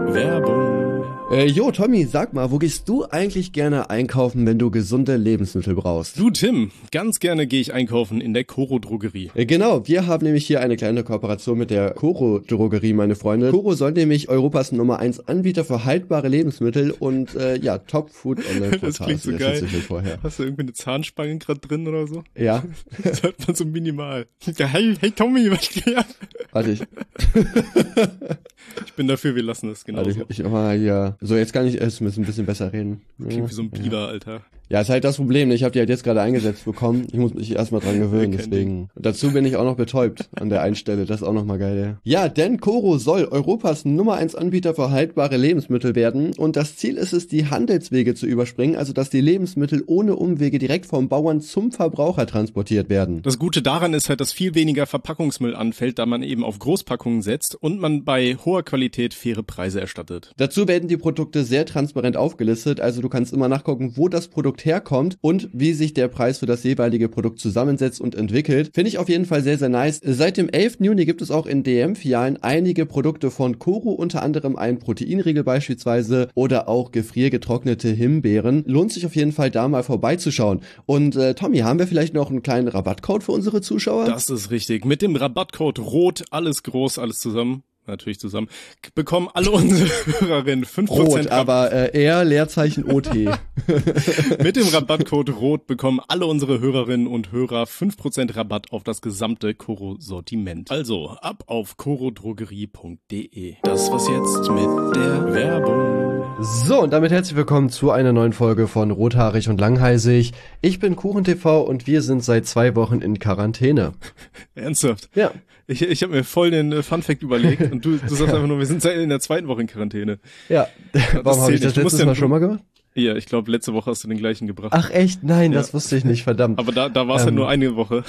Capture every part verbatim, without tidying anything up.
Werbung. Äh, jo, Tommy, sag mal, wo gehst du eigentlich gerne einkaufen, wenn du gesunde Lebensmittel brauchst? Du, Tim, ganz gerne gehe ich einkaufen in der Coro Drogerie. Äh, genau, wir haben nämlich hier eine kleine Kooperation mit der Coro Drogerie, meine Freunde. Coro soll nämlich Europas Nummer eins Anbieter für haltbare Lebensmittel und, äh, ja, Top-Food-Online-Portal. Das klingt so geil. Vorher. Hast du irgendwie eine Zahnspange gerade drin oder so? Ja. Das hört man so minimal. Ja, hey, hey Tommy, was geht ab? Warte, ich... Ich bin dafür, wir lassen das genau Warte, so. ich, ich mal hier... So, jetzt kann ich erst ein bisschen besser reden. Klingt wie so ein Biber, ja. Alter. Ja, ist halt das Problem. Ich habe die halt jetzt gerade eingesetzt bekommen. Ich muss mich erstmal dran gewöhnen, deswegen. Dazu bin ich auch noch betäubt an der einen Stelle. Das ist auch nochmal geil, ja. Ja, denn Coro soll Europas Nummer eins Anbieter für haltbare Lebensmittel werden. Und das Ziel ist es, die Handelswege zu überspringen, also dass die Lebensmittel ohne Umwege direkt vom Bauern zum Verbraucher transportiert werden. Das Gute daran ist halt, dass viel weniger Verpackungsmüll anfällt, da man eben auf Großpackungen setzt und man bei hoher Qualität faire Preise erstattet. Dazu werden die Produkte sehr transparent aufgelistet, also du kannst immer nachgucken, wo das Produkt herkommt und wie sich der Preis für das jeweilige Produkt zusammensetzt und entwickelt. Finde ich auf jeden Fall sehr, sehr nice. Seit dem elften Juni gibt es auch in D M-Filialen einige Produkte von Coro, unter anderem ein Proteinriegel beispielsweise oder auch gefriergetrocknete Himbeeren. Lohnt sich auf jeden Fall da mal vorbeizuschauen. Und äh, Tommy, haben wir vielleicht noch einen kleinen Rabattcode für unsere Zuschauer? Das ist richtig. Mit dem Rabattcode ROT, alles groß, alles zusammen. Natürlich zusammen, bekommen alle unsere Hörerinnen fünf Prozent Rot, aber äh, eher Leerzeichen O T. Mit dem Rabattcode ROT bekommen alle unsere Hörerinnen und Hörer fünf Prozent Rabatt auf das gesamte Coro-Sortiment. Also ab auf corodrogerie punkt de. Das war's jetzt mit der Werbung. So, und damit herzlich willkommen zu einer neuen Folge von Rothaarig und Langhalsig. Ich bin KuchenTV und wir sind seit zwei Wochen in Quarantäne. Ernsthaft? Ja. Ich, ich habe mir voll den Funfact überlegt und du, du sagst einfach nur, wir sind seit in der zweiten Woche in Quarantäne. Ja, warum habe ich das letztes Mal schon mal gemacht? Ja, ich glaube, letzte Woche hast du den gleichen gebracht. Ach echt? Nein, ja. Das wusste ich nicht, verdammt. Aber da, da war es ähm, ja nur eine Woche.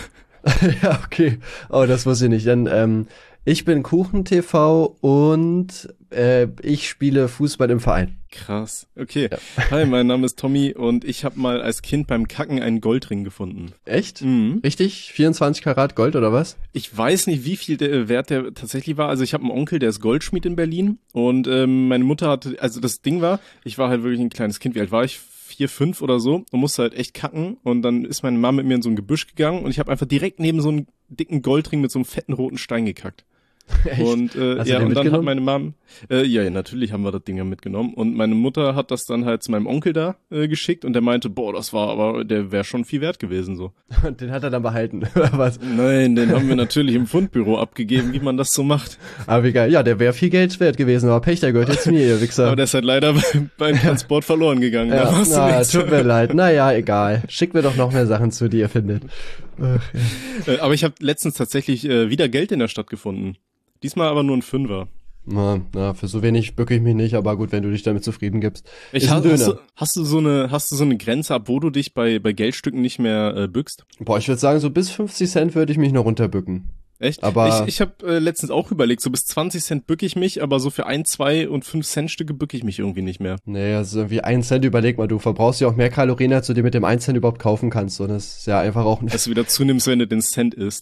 Ja, okay. Oh, das wusste ich nicht. Dann, ähm, ich bin KuchenTV und äh, ich spiele Fußball im Verein. Krass. Okay. Ja. Hi, mein Name ist Tommy und ich habe mal als Kind beim Kacken einen Goldring gefunden. Echt? Mhm. Richtig? vierundzwanzig Karat Gold oder was? Ich weiß nicht, wie viel der Wert der tatsächlich war. Also ich habe einen Onkel, der ist Goldschmied in Berlin und ähm, meine Mutter hatte, also das Ding war, ich war halt wirklich ein kleines Kind. Wie alt war ich? Vier, fünf oder so und musste halt echt kacken und dann ist meine Mama mit mir in so ein Gebüsch gegangen und ich habe einfach direkt neben so einen dicken Goldring mit so einem fetten roten Stein gekackt. Echt? Und äh, ja, und dann hat meine Mom, äh, ja, ja, natürlich haben wir das Ding ja mitgenommen. Und meine Mutter hat das dann halt zu meinem Onkel da äh, geschickt und der meinte, boah, das war aber, der wäre schon viel wert gewesen so. Und den hat er dann behalten, oder was? Nein, den haben wir natürlich im Fundbüro abgegeben, wie man das so macht. Aber wie geil, ja, der wäre viel Geld wert gewesen, aber Pech, der gehört jetzt mir, ihr Wichser. Aber der ist halt leider beim, beim Transport verloren gegangen. Ja, da na, tut mir leid. Naja, egal. Schickt mir doch noch mehr Sachen zu, die ihr findet. Ach, ja. äh, aber ich habe letztens tatsächlich äh, wieder Geld in der Stadt gefunden. Diesmal aber nur ein Fünfer. Na, na, für so wenig bücke ich mich nicht, aber gut, wenn du dich damit zufrieden gibst. Ich ist ein hast, Döner. Hast, du, hast du so eine, hast du so eine Grenze, ab wo du dich bei, bei Geldstücken nicht mehr äh, bückst? Boah, ich würde sagen, so bis fünfzig Cent würde ich mich noch runterbücken. Echt? Aber ich ich habe äh, letztens auch überlegt, so bis zwanzig Cent bücke ich mich, aber so für ein, zwei und fünf Cent Stücke bücke ich mich irgendwie nicht mehr. Nee, also irgendwie ein Cent, überleg mal, du verbrauchst ja auch mehr Kalorien, als du dir mit dem ein Cent überhaupt kaufen kannst. Und das ist ja einfach auch nicht. Dass du wieder zunimmst, wenn du den Cent isst.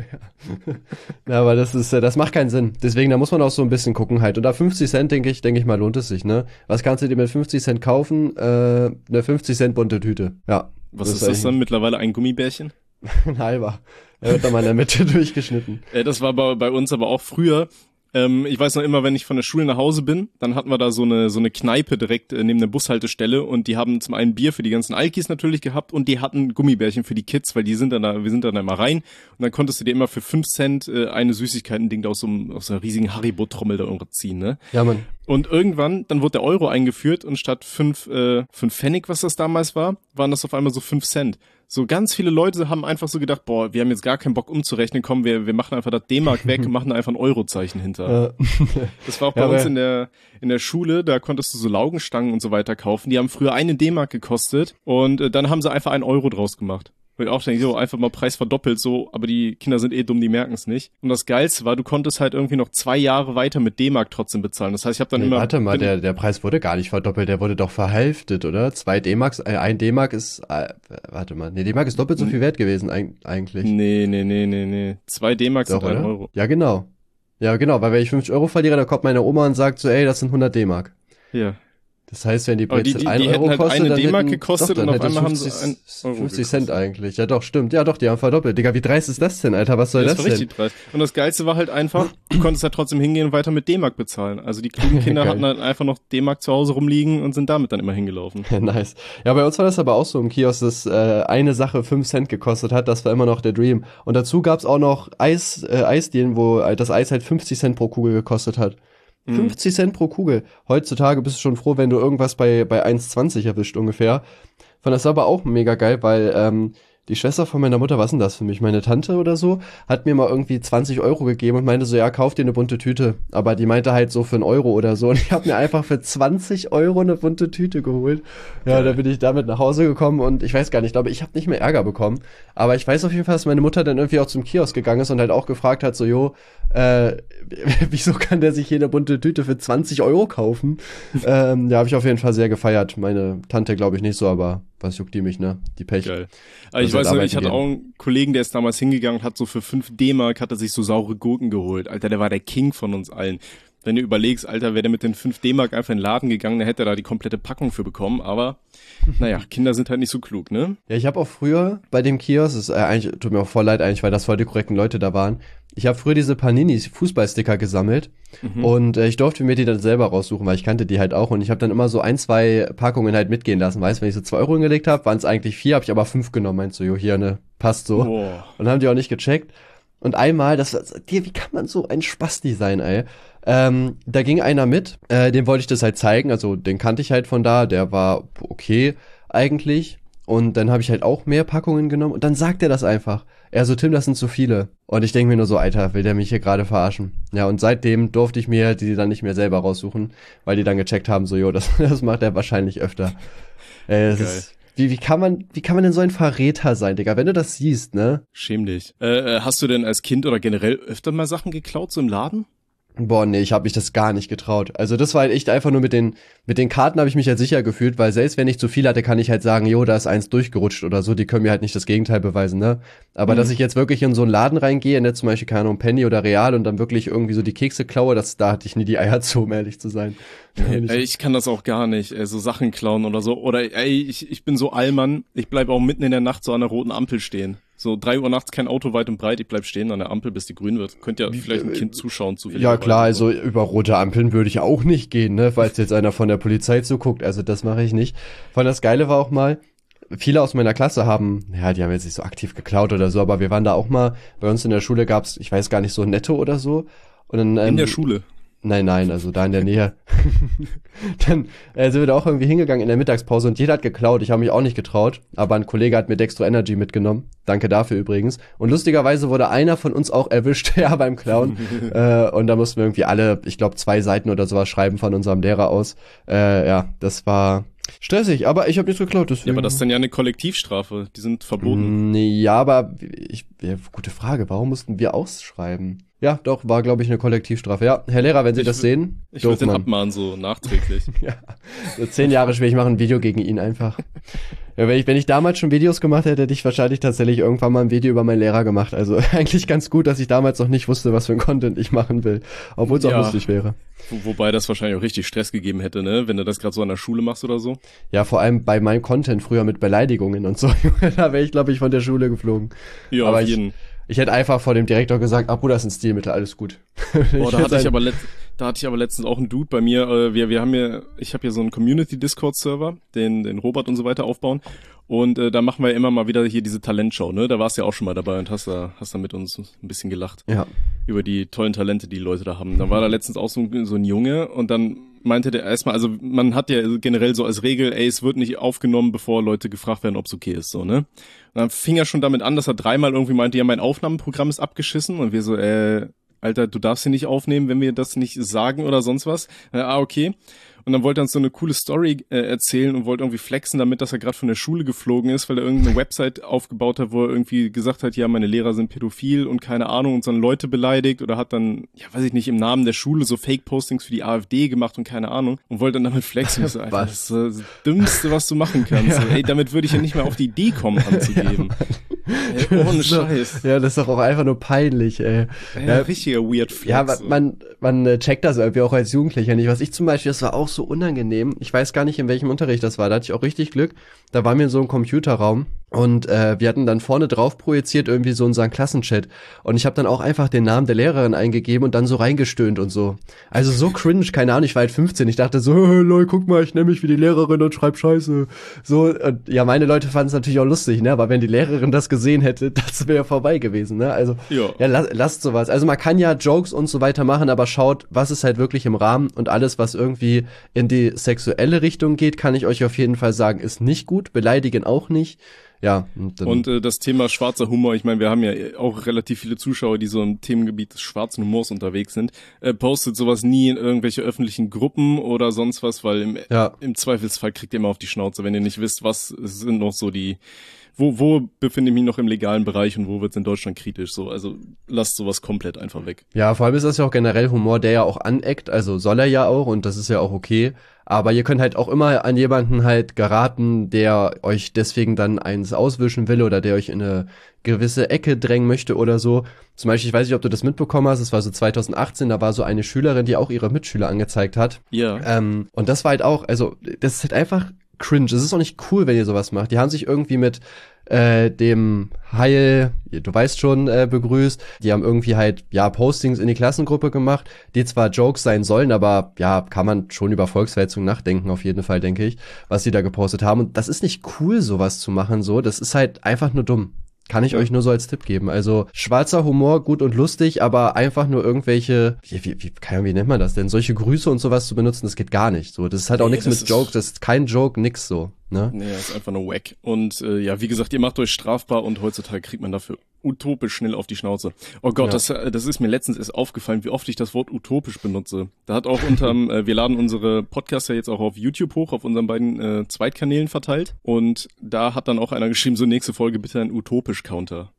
Ja, aber das ist, das macht keinen Sinn. Deswegen, da muss man auch so ein bisschen gucken halt. Und da fünfzig Cent, denke ich, denke ich mal, lohnt es sich, ne? Was kannst du dir mit fünfzig Cent kaufen? Äh, eine fünfzig Cent bunte Tüte. Ja. Was das ist das dann? Mittlerweile ein Gummibärchen? Ein halber. Er wird da mal in der Mitte durchgeschnitten. Äh, das war bei, bei uns aber auch früher. Ähm, ich weiß noch immer, wenn ich von der Schule nach Hause bin, dann hatten wir da so eine so eine Kneipe direkt äh, neben der Bushaltestelle und die haben zum einen Bier für die ganzen Alkis natürlich gehabt und die hatten Gummibärchen für die Kids, weil die sind dann da, wir sind dann da immer rein und dann konntest du dir immer für fünf Cent äh, eine Süßigkeiten-Ding da aus so, einem, aus so einer riesigen Haribo-Trommel da irgendwo ziehen, ne? Ja, Mann. Und irgendwann, dann wurde der Euro eingeführt und statt fünf, äh, fünf Pfennig, was das damals war, waren das auf einmal so fünf Cent. So ganz viele Leute haben einfach so gedacht, boah, wir haben jetzt gar keinen Bock umzurechnen, komm, wir, wir machen einfach das D-Mark weg und machen einfach ein Eurozeichen hinter. Ja. Das war auch bei ja, uns in der, in der Schule, da konntest du so Laugenstangen und so weiter kaufen. Die haben früher eine D-Mark gekostet und äh, dann haben sie einfach einen Euro draus gemacht. Weil ich auch denke, so, einfach mal Preis verdoppelt so, aber die Kinder sind eh dumm, die merken es nicht. Und das Geilste war, du konntest halt irgendwie noch zwei Jahre weiter mit D-Mark trotzdem bezahlen. Das heißt, ich habe dann nee, immer... Warte mal, der, der Preis wurde gar nicht verdoppelt, der wurde doch verhälftet, oder? Zwei D-Marks, äh, ein D-Mark ist, äh, warte mal, nee, D-Mark ist doppelt so viel wert gewesen eigentlich. Nee, nee, nee, nee, nee. Zwei D-Marks sind ein oder? Euro. Ja, genau. Ja, genau, weil wenn ich fünfzig Euro verliere, dann kommt meine Oma und sagt so, ey, das sind hundert D-Mark. Ja. Das heißt, wenn die Aber die, Brezel die, ein die Euro hätten halt kostet, eine dann D-Mark hätten, gekostet doch, dann und auf hätte es einmal haben sie fünfzig, ein Euro fünfzig gekostet. Cent eigentlich. Ja doch, stimmt. Ja doch, die haben verdoppelt. Digga, wie dreist ist das denn, Alter? Was soll Ja, das das war denn? richtig dreist. Und das Geilste war halt einfach, du konntest halt trotzdem hingehen und weiter mit D-Mark bezahlen. Also die klugen Kinder Geil. hatten halt einfach noch D-Mark zu Hause rumliegen und sind damit dann immer hingelaufen. Nice. Ja, bei uns war das aber auch so im Kiosk, dass äh, eine Sache fünf Cent gekostet hat. Das war immer noch der Dream. Und dazu gab's auch noch Eis, äh, Eisdielen, wo äh, das Eis halt fünfzig Cent pro Kugel gekostet hat. Mhm. fünfzig Cent pro Kugel. Heutzutage bist du schon froh, wenn du irgendwas bei bei eins zwanzig erwischt ungefähr. Fand das aber auch mega geil, weil ähm, die Schwester von meiner Mutter, was denn das für mich? Meine Tante oder so, hat mir mal irgendwie zwanzig Euro gegeben und meinte so, ja, kauf dir eine bunte Tüte. Aber die meinte halt so für einen Euro oder so. Und ich habe mir einfach für zwanzig Euro eine bunte Tüte geholt. Ja, Geil. da bin ich damit nach Hause gekommen und ich weiß gar nicht, ich glaube, ich habe nicht mehr Ärger bekommen. Aber ich weiß auf jeden Fall, dass meine Mutter dann irgendwie auch zum Kiosk gegangen ist und halt auch gefragt hat, so, jo, äh, wieso kann der sich hier eine bunte Tüte für zwanzig Euro kaufen? ähm, ja, habe ich auf jeden Fall sehr gefeiert. Meine Tante glaube ich nicht so, aber was juckt die mich, ne? Die Pech. Geil. Aber ich Also weiß noch, arbeiten ich hatte gehen. auch einen Kollegen, der ist damals hingegangen und hat so für fünf D-Mark hat er sich so saure Gurken geholt. Alter, der war der King von uns allen. Wenn du überlegst, Alter, wäre der mit den fünf D-Mark einfach in den Laden gegangen, dann hätte er da die komplette Packung für bekommen. Aber, naja, Kinder sind halt nicht so klug, ne? Ja, ich habe auch früher bei dem Kiosk, ist, äh, eigentlich tut mir auch voll leid eigentlich, weil das voll die korrekten Leute da waren. Ich habe früher diese Panini-Fußballsticker gesammelt Mhm. und äh, ich durfte mir die dann selber raussuchen, weil ich kannte die halt auch und ich habe dann immer so ein, zwei Packungen halt mitgehen lassen. Weißt, wenn ich so zwei Euro hingelegt habe, waren es eigentlich vier, habe ich aber fünf genommen. Meinst du, jo, hier, ne, passt so. Boah. Und haben die auch nicht gecheckt. Und einmal, das war, dir, wie kann man so ein Spasti sein, ey? Ähm, da ging einer mit, äh, dem wollte ich das halt zeigen, also den kannte ich halt von da, der war okay eigentlich. Und dann habe ich halt auch mehr Packungen genommen und dann sagt er das einfach. Er so, Tim, das sind zu viele. Und ich denke mir nur so, Alter, will der mich hier gerade verarschen? Ja, und seitdem durfte ich mir die dann nicht mehr selber raussuchen, weil die dann gecheckt haben, so, jo, das, das macht er wahrscheinlich öfter. Äh, das Geil. ist, wie, wie kann man, wie kann man denn so ein Verräter sein, Digga? Wenn du das siehst, ne? Schäm dich. Äh, äh, hast du denn als Kind oder generell öfter mal Sachen geklaut, so im Laden? Boah, nee, ich habe mich das gar nicht getraut. Also das war halt echt einfach nur mit den mit den Karten habe ich mich halt sicher gefühlt, weil selbst wenn ich zu viel hatte, kann ich halt sagen, jo, da ist eins durchgerutscht oder so, die können mir halt nicht das Gegenteil beweisen, ne? Aber Mhm. dass ich jetzt wirklich in so einen Laden reingehe, ne, zum Beispiel, keine Ahnung, Penny oder Real und dann wirklich irgendwie so die Kekse klaue, das, da hatte ich nie die Eier zu, um ehrlich zu sein. Nee, nicht. Ey, ich kann das auch gar nicht, ey, so Sachen klauen oder so. Oder ey, ich, ich bin so Allmann, ich bleib auch mitten in der Nacht so an der roten Ampel stehen. So drei Uhr nachts kein Auto weit und breit, ich bleib stehen an der Ampel, bis die grün wird. Könnt ja vielleicht ein Kind zuschauen zufällig. Ja klar, also über rote Ampeln würde ich auch nicht gehen, ne, falls jetzt einer von der Polizei zuguckt, also das mache ich nicht. Von das Geile war auch mal, viele aus meiner Klasse haben, ja, die haben jetzt nicht so aktiv geklaut oder so, aber wir waren da auch mal, bei uns in der Schule gab's, ich weiß gar nicht, so Netto oder so. Und dann, ähm, In der Schule. Nein, nein, also da in der Nähe. Dann äh, sind wir da auch irgendwie hingegangen in der Mittagspause und jeder hat geklaut. Ich habe mich auch nicht getraut, aber ein Kollege hat mir Dextro Energy mitgenommen. Danke dafür übrigens. Und lustigerweise wurde einer von uns auch erwischt, ja, beim Klauen. äh, und da mussten wir irgendwie alle, ich glaube, zwei Seiten oder sowas schreiben von unserem Lehrer aus. Äh, ja, das war stressig, aber ich habe nichts geklaut, deswegen. Ja, aber das ist dann ja eine Kollektivstrafe. Die sind verboten. Mm, Ja, aber ich, ja, gute Frage, warum mussten wir ausschreiben? Ja, doch, war, glaube ich, eine Kollektivstrafe. Ja, Herr Lehrer, wenn Sie Ich das wür- sehen, Ich würde doof, den Mann. abmahnen, so nachträglich. Ja, so zehn Jahre schwer, ich mache ein Video gegen ihn einfach. Ja, wenn ich, wenn ich damals schon Videos gemacht hätte, hätte ich wahrscheinlich tatsächlich irgendwann mal ein Video über meinen Lehrer gemacht. Also eigentlich ganz gut, dass ich damals noch nicht wusste, was für ein Content ich machen will. Obwohl es auch Ja. lustig wäre. Wo, wobei das wahrscheinlich auch richtig Stress gegeben hätte, ne? Wenn du das gerade so an der Schule machst oder so. Ja, vor allem bei meinem Content früher mit Beleidigungen und so. Da wäre ich, glaube ich, von der Schule geflogen. Ja, Aber auf ich- jeden. Ich hätte einfach vor dem Direktor gesagt, ah Bruder, das ist ein Stilmittel, alles gut. Boah, da hätte hatte ich ein- aber letzt, da hatte ich aber letztens auch einen Dude bei mir. Äh, wir wir haben hier, ich habe hier so einen Community Discord Server, den den Robert und so weiter aufbauen. Und äh, da machen wir immer mal wieder hier diese Talentshow, ne? Da warst du ja auch schon mal dabei und hast da hast da mit uns ein bisschen gelacht Ja. über die tollen Talente, die, die Leute da haben. Da war da letztens auch so ein, so ein Junge und dann meinte der erstmal, also man hat ja generell so als Regel, ey, es wird nicht aufgenommen, bevor Leute gefragt werden, ob es okay ist, so, ne? Und dann fing er schon damit an, dass er dreimal irgendwie meinte, ja, mein Aufnahmeprogramm ist abgeschissen und wir so, äh, Alter, du darfst hier nicht aufnehmen, wenn wir das nicht sagen oder sonst was. Äh, ah, okay. Und dann wollte er uns so eine coole Story äh, erzählen und wollte irgendwie flexen damit, dass er gerade von der Schule geflogen ist, weil er irgendeine Website aufgebaut hat, wo er irgendwie gesagt hat, ja, meine Lehrer sind pädophil und keine Ahnung und so Leute beleidigt oder hat dann, ja, weiß ich nicht, im Namen der Schule so Fake-Postings für die AfD gemacht und keine Ahnung und wollte dann damit flexen. Ich so, Alter, das ist das Dümmste, was du machen kannst. Ja. So, ey, damit würde ich ja nicht mehr auf die Idee kommen, anzugeben. Ey, ohne Scheiß. Ja, das ist doch auch einfach nur peinlich, ey. Ja, Ja, richtiger Weird Flex. Ja, man, man, man äh, checkt das irgendwie auch als Jugendlicher nicht. Was ich zum Beispiel, das war auch so unangenehm. Ich weiß gar nicht, in welchem Unterricht das war. Da hatte ich auch richtig Glück. Da waren wir in so einem Computerraum und äh, wir hatten dann vorne drauf projiziert irgendwie so unseren Klassenchat. Und ich habe dann auch einfach den Namen der Lehrerin eingegeben und dann so reingestöhnt und so. Also so cringe, keine Ahnung, ich war halt fünfzehn. Ich dachte so, hey, Leute, guck mal, ich nenne mich wie die Lehrerin und schreib Scheiße. So, und ja, meine Leute fanden es natürlich auch lustig, ne? Aber wenn die Lehrerin das gesehen hätte, das wäre vorbei gewesen, ne? Also, Ja. ja, la lasst sowas. Also man kann ja Jokes und so weiter machen, aber schaut, was ist halt wirklich im Rahmen, und alles, was irgendwie in die sexuelle Richtung geht, kann ich euch auf jeden Fall sagen, ist nicht gut, beleidigen auch nicht. Ja. Und, dann Und äh, das Thema schwarzer Humor, ich meine, wir haben ja auch relativ viele Zuschauer, die so im Themengebiet des schwarzen Humors unterwegs sind. Äh, postet sowas nie in irgendwelche öffentlichen Gruppen oder sonst was, weil im, ja. im Zweifelsfall kriegt ihr immer auf die Schnauze, wenn ihr nicht wisst, was sind noch so die, wo, wo befinde ich mich noch im legalen Bereich und wo wird's in Deutschland kritisch, so. Also lasst sowas komplett einfach weg. Ja, vor allem ist das ja auch generell Humor, der ja auch aneckt, also soll er ja auch, und das ist ja auch okay. Aber ihr könnt halt auch immer an jemanden halt geraten, der euch deswegen dann eins auswischen will oder der euch in eine gewisse Ecke drängen möchte oder so. Zum Beispiel, ich weiß nicht, ob du das mitbekommen hast, es war so zwanzig achtzehn, da war so eine Schülerin, die auch ihre Mitschüler angezeigt hat. Ja. Ähm, und das war halt auch, also das ist halt einfach cringe. Es ist auch nicht cool, wenn ihr sowas macht. Die haben sich irgendwie mit äh, dem Heil, du weißt schon, äh, begrüßt. Die haben irgendwie halt, ja, Postings in die Klassengruppe gemacht, die zwar Jokes sein sollen, aber ja, kann man schon über Volksverhetzung nachdenken, auf jeden Fall, denke ich, was sie da gepostet haben. Und das ist nicht cool, sowas zu machen, so. Das ist halt einfach nur dumm. Kann ich ja. euch nur so als Tipp geben. Also schwarzer Humor, gut und lustig, aber einfach nur irgendwelche, wie, wie, wie, keine Ahnung, wie nennt man das denn? Solche Grüße und sowas zu benutzen, das geht gar nicht. So, das ist halt auch nee, nichts mit Jokes, das ist kein Joke, nix so. Ne? Nee, das ist einfach nur wack. Und äh, ja, wie gesagt, ihr macht euch strafbar und heutzutage kriegt man dafür utopisch schnell auf die Schnauze. Oh Gott, ja. das, das ist mir letztens erst aufgefallen, wie oft ich das Wort utopisch benutze. Da hat auch unterm, äh, wir laden unsere Podcasts ja jetzt auch auf YouTube hoch, auf unseren beiden äh, Zweitkanälen verteilt. Und da hat dann auch einer geschrieben, so nächste Folge bitte ein utopisch-Counter.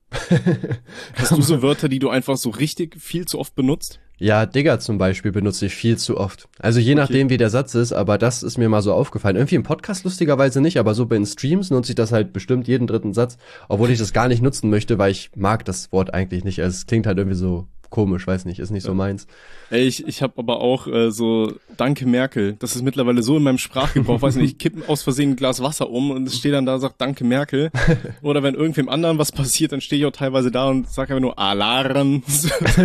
Hast du so Wörter, die du einfach so richtig viel zu oft benutzt? Ja, Digger zum Beispiel benutze ich viel zu oft. Also je okay. nachdem, wie der Satz ist, aber das ist mir mal so aufgefallen. Irgendwie im Podcast lustigerweise nicht, aber so bei den Streams nutze ich das halt bestimmt jeden dritten Satz, obwohl ich das gar nicht nutzen möchte, weil ich mag das Wort eigentlich nicht. Also es klingt halt irgendwie so komisch, weiß nicht, ist nicht so meins. Ey, ich, ich habe aber auch äh, so Danke Merkel. Das ist mittlerweile so in meinem Sprachgebrauch, weiß nicht, ich kippe aus Versehen ein Glas Wasser um und es steht dann da, sagt Danke Merkel. Oder wenn irgendwem anderen was passiert, dann stehe ich auch teilweise da und sage einfach nur Alarm. so,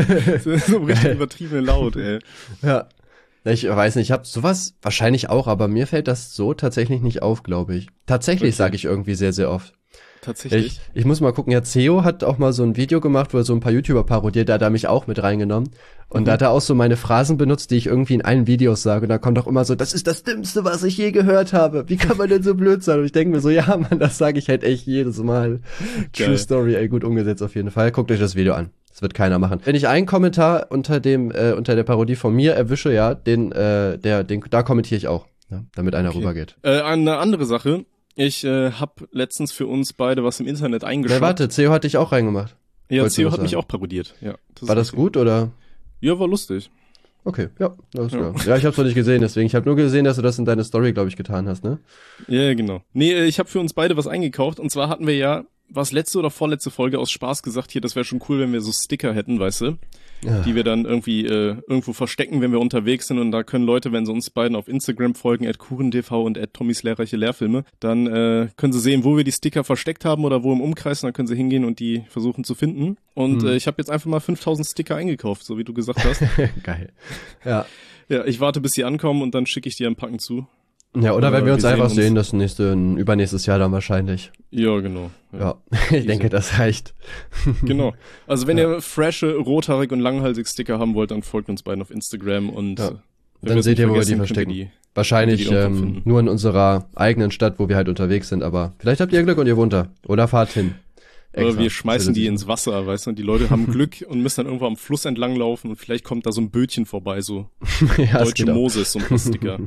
so richtig übertrieben laut, ey. Ja. Ich weiß nicht, ich habe sowas wahrscheinlich auch, aber mir fällt das so tatsächlich nicht auf, glaube ich. Tatsächlich okay. sage ich irgendwie sehr, sehr oft. Tatsächlich. Ich, ich muss mal gucken, ja, Ceo hat auch mal so ein Video gemacht, wo er so ein paar YouTuber parodiert, da hat er mich auch mit reingenommen. Und mhm. da hat er auch so meine Phrasen benutzt, die ich irgendwie in allen Videos sage. Und da kommt auch immer so, das ist das Dümmste, was ich je gehört habe. Wie kann man denn so blöd sein? Und ich denke mir so, ja, Mann, das sage ich halt echt jedes Mal. Geil. True Story, ey, gut umgesetzt auf jeden Fall. Guckt euch das Video an. Das wird keiner machen. Wenn ich einen Kommentar unter dem, äh, unter der Parodie von mir erwische, ja, den, äh, der, den, da kommentiere ich auch, ja, damit einer okay. rübergeht. Äh, eine andere Sache. Ich äh, habe letztens für uns beide was im Internet eingeschaut. Ja, warte, Ceo hat dich auch reingemacht. Ja, Wolltest Ceo hat mich auch parodiert. Ja, das war das okay. gut, oder? Ja, war lustig. Okay, ja, das ist ja. Ja, ja ich hab's noch nicht gesehen, deswegen. Ich habe nur gesehen, dass du das in deine Story, glaube ich, getan hast, ne? Ja, genau. Nee, ich habe für uns beide was eingekauft. Und zwar hatten wir ja, was letzte oder vorletzte Folge aus Spaß gesagt, hier, das wäre schon cool, wenn wir so Sticker hätten, weißt du? Ja. Die wir dann irgendwie äh, irgendwo verstecken, wenn wir unterwegs sind, und da können Leute, wenn sie uns beiden auf Instagram folgen, at kurentv und at tommys lehrreiche Lehrfilme, dann äh, können sie sehen, wo wir die Sticker versteckt haben oder wo im Umkreis, und dann können sie hingehen und die versuchen zu finden. Und hm. äh, ich habe jetzt einfach mal fünftausend Sticker eingekauft, so wie du gesagt hast. Geil. Ja. Ja, ich warte, bis sie ankommen, und dann schicke ich dir ein Packen zu. Ja, oder wenn wir uns wir einfach sehen, uns. das nächste, übernächstes Jahr dann wahrscheinlich. Ja, genau. Ja, ja ich Easy. denke, das reicht. Genau. Also wenn ja. ihr frische, rothaarig und langhalsig Sticker haben wollt, dann folgt uns beiden auf Instagram, und ja. dann seht ihr, wo wir die verstecken. Wir die, wahrscheinlich wir die ähm, nur in unserer eigenen Stadt, wo wir halt unterwegs sind, aber vielleicht habt ihr Glück und ihr wohnt da. Oder fahrt hin. Extra. Oder wir schmeißen die ins Wasser, weißt du, und die Leute haben Glück und müssen dann irgendwo am Fluss entlang laufen, und vielleicht kommt da so ein Bötchen vorbei, so ja, deutsche Moses, so ein paar Sticker.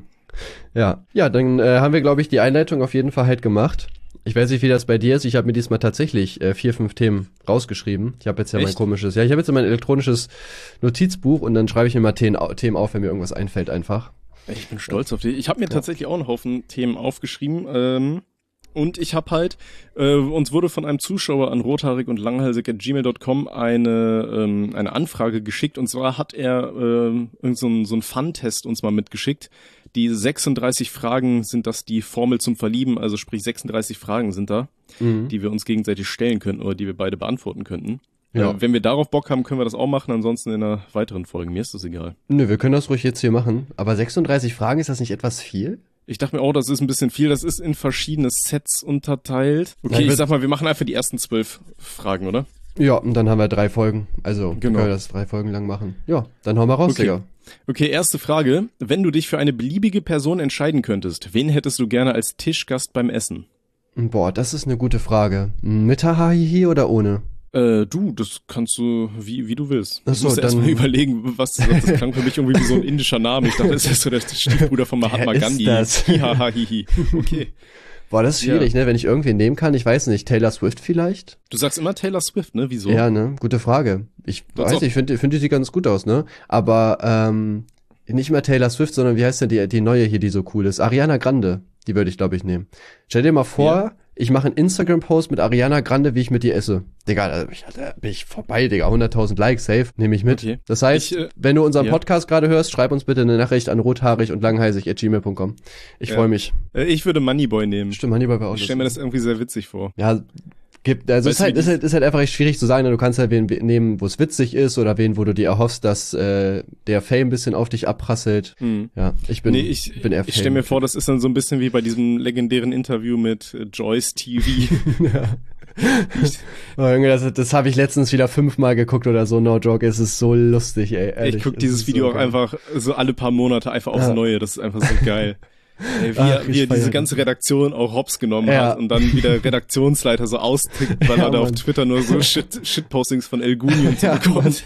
Ja, ja, dann äh, haben wir, glaube ich, die Einleitung auf jeden Fall halt gemacht. Ich weiß nicht, wie das bei dir ist. Ich habe mir diesmal tatsächlich äh, vier, fünf Themen rausgeschrieben. Ich habe jetzt ja Echt? mein komisches, ja, ich habe jetzt mein elektronisches Notizbuch, und dann schreibe ich mir mal Themen, Themen auf, wenn mir irgendwas einfällt einfach. Ich bin stolz auf dich. Ich habe mir ja. tatsächlich auch einen Haufen Themen aufgeschrieben. Ähm, Und ich habe halt, äh, uns wurde von einem Zuschauer an rothaarig und langhalsig at gmail dot com eine ähm, eine Anfrage geschickt. Und zwar hat er äh, irgend so einen so einen Fun-Test uns mal mitgeschickt. Die sechsunddreißig Fragen sind das die Formel zum Verlieben, also sprich sechsunddreißig Fragen sind da, mhm. die wir uns gegenseitig stellen könnten oder die wir beide beantworten könnten. Ja. Äh, wenn wir darauf Bock haben, können wir das auch machen, ansonsten in einer weiteren Folge. Mir ist das egal. Nö, wir können das ruhig jetzt hier machen. Aber sechsunddreißig Fragen, ist das nicht etwas viel? Ich dachte mir auch, das ist ein bisschen viel. Das ist in verschiedene Sets unterteilt. Okay, ich sag mal, wir machen einfach die ersten zwölf Fragen, oder? Ja, und dann haben wir drei Folgen. Also, genau. Können wir das drei Folgen lang machen. Ja, dann hauen wir raus, okay. Digga. Okay, erste Frage. Wenn du dich für eine beliebige Person entscheiden könntest, wen hättest du gerne als Tischgast beim Essen? Boah, das ist eine gute Frage. Mit Hahahihi oder ohne? Äh, du, das kannst du, wie, wie du willst. Ach so, du musst dann erstmal überlegen, was, das klang für mich irgendwie wie so ein indischer Name. Ich dachte, das ist so der Stiefbruder von Mahatma Wer Gandhi. Ist das? Hihahahihi. Okay. Boah, das ist schwierig, ja. ne? Wenn ich irgendwen nehmen kann, ich weiß nicht, Taylor Swift vielleicht? Du sagst immer Taylor Swift, ne? Wieso? Ja, ne? Gute Frage. Ich Das weiß auch. nicht, ich finde find die sieht ganz gut aus, ne? Aber, ähm, nicht mehr Taylor Swift, sondern wie heißt denn die, die neue hier, die so cool ist? Ariana Grande. Die würde ich, glaube ich, nehmen. Stell dir mal vor, Ja. ich mache einen Instagram-Post mit Ariana Grande, wie ich mit ihr esse. Digga, da bin ich, da bin ich vorbei, Digga. hunderttausend Likes, safe. Nehme ich mit. Okay. Das heißt, Ich, äh, wenn du unseren ja. Podcast gerade hörst, schreib uns bitte eine Nachricht an rothaarig und langheißig at gmail punkt com. Ich Ja. freue mich. Äh, Ich würde Moneyboy nehmen. Stimmt, Hannibal war auch Ich stelle mir das irgendwie sehr witzig vor. Ja, gibt, also es ist Weißt du, halt, wie ist halt, ist halt einfach echt schwierig zu sagen, ne? Du kannst halt wen nehmen, wo es witzig ist oder wen, wo du dir erhoffst, dass äh, der Fame ein bisschen auf dich abprasselt. Hm. Ja, ich bin, Nee, ich, bin eher ich stelle mir vor, das ist dann so ein bisschen wie bei diesem legendären Interview mit äh, Joyce T V. ja. Oh, Junge, das, das habe ich letztens wieder fünfmal geguckt oder so, no joke, es ist so lustig, ey. Ehrlich, Ich guck es dieses ist Video so auch geil. einfach so alle paar Monate einfach aufs Ja. Neue. Das ist einfach so geil. Ey, wie Ach, er, ich wie er feier diese das. ganze Redaktion auch hops genommen Ja. hat und dann wieder Redaktionsleiter so austickt, weil Ja, er da auf Mann. Twitter nur so Shit, Shitpostings von El Guni und so Ja, bekommt.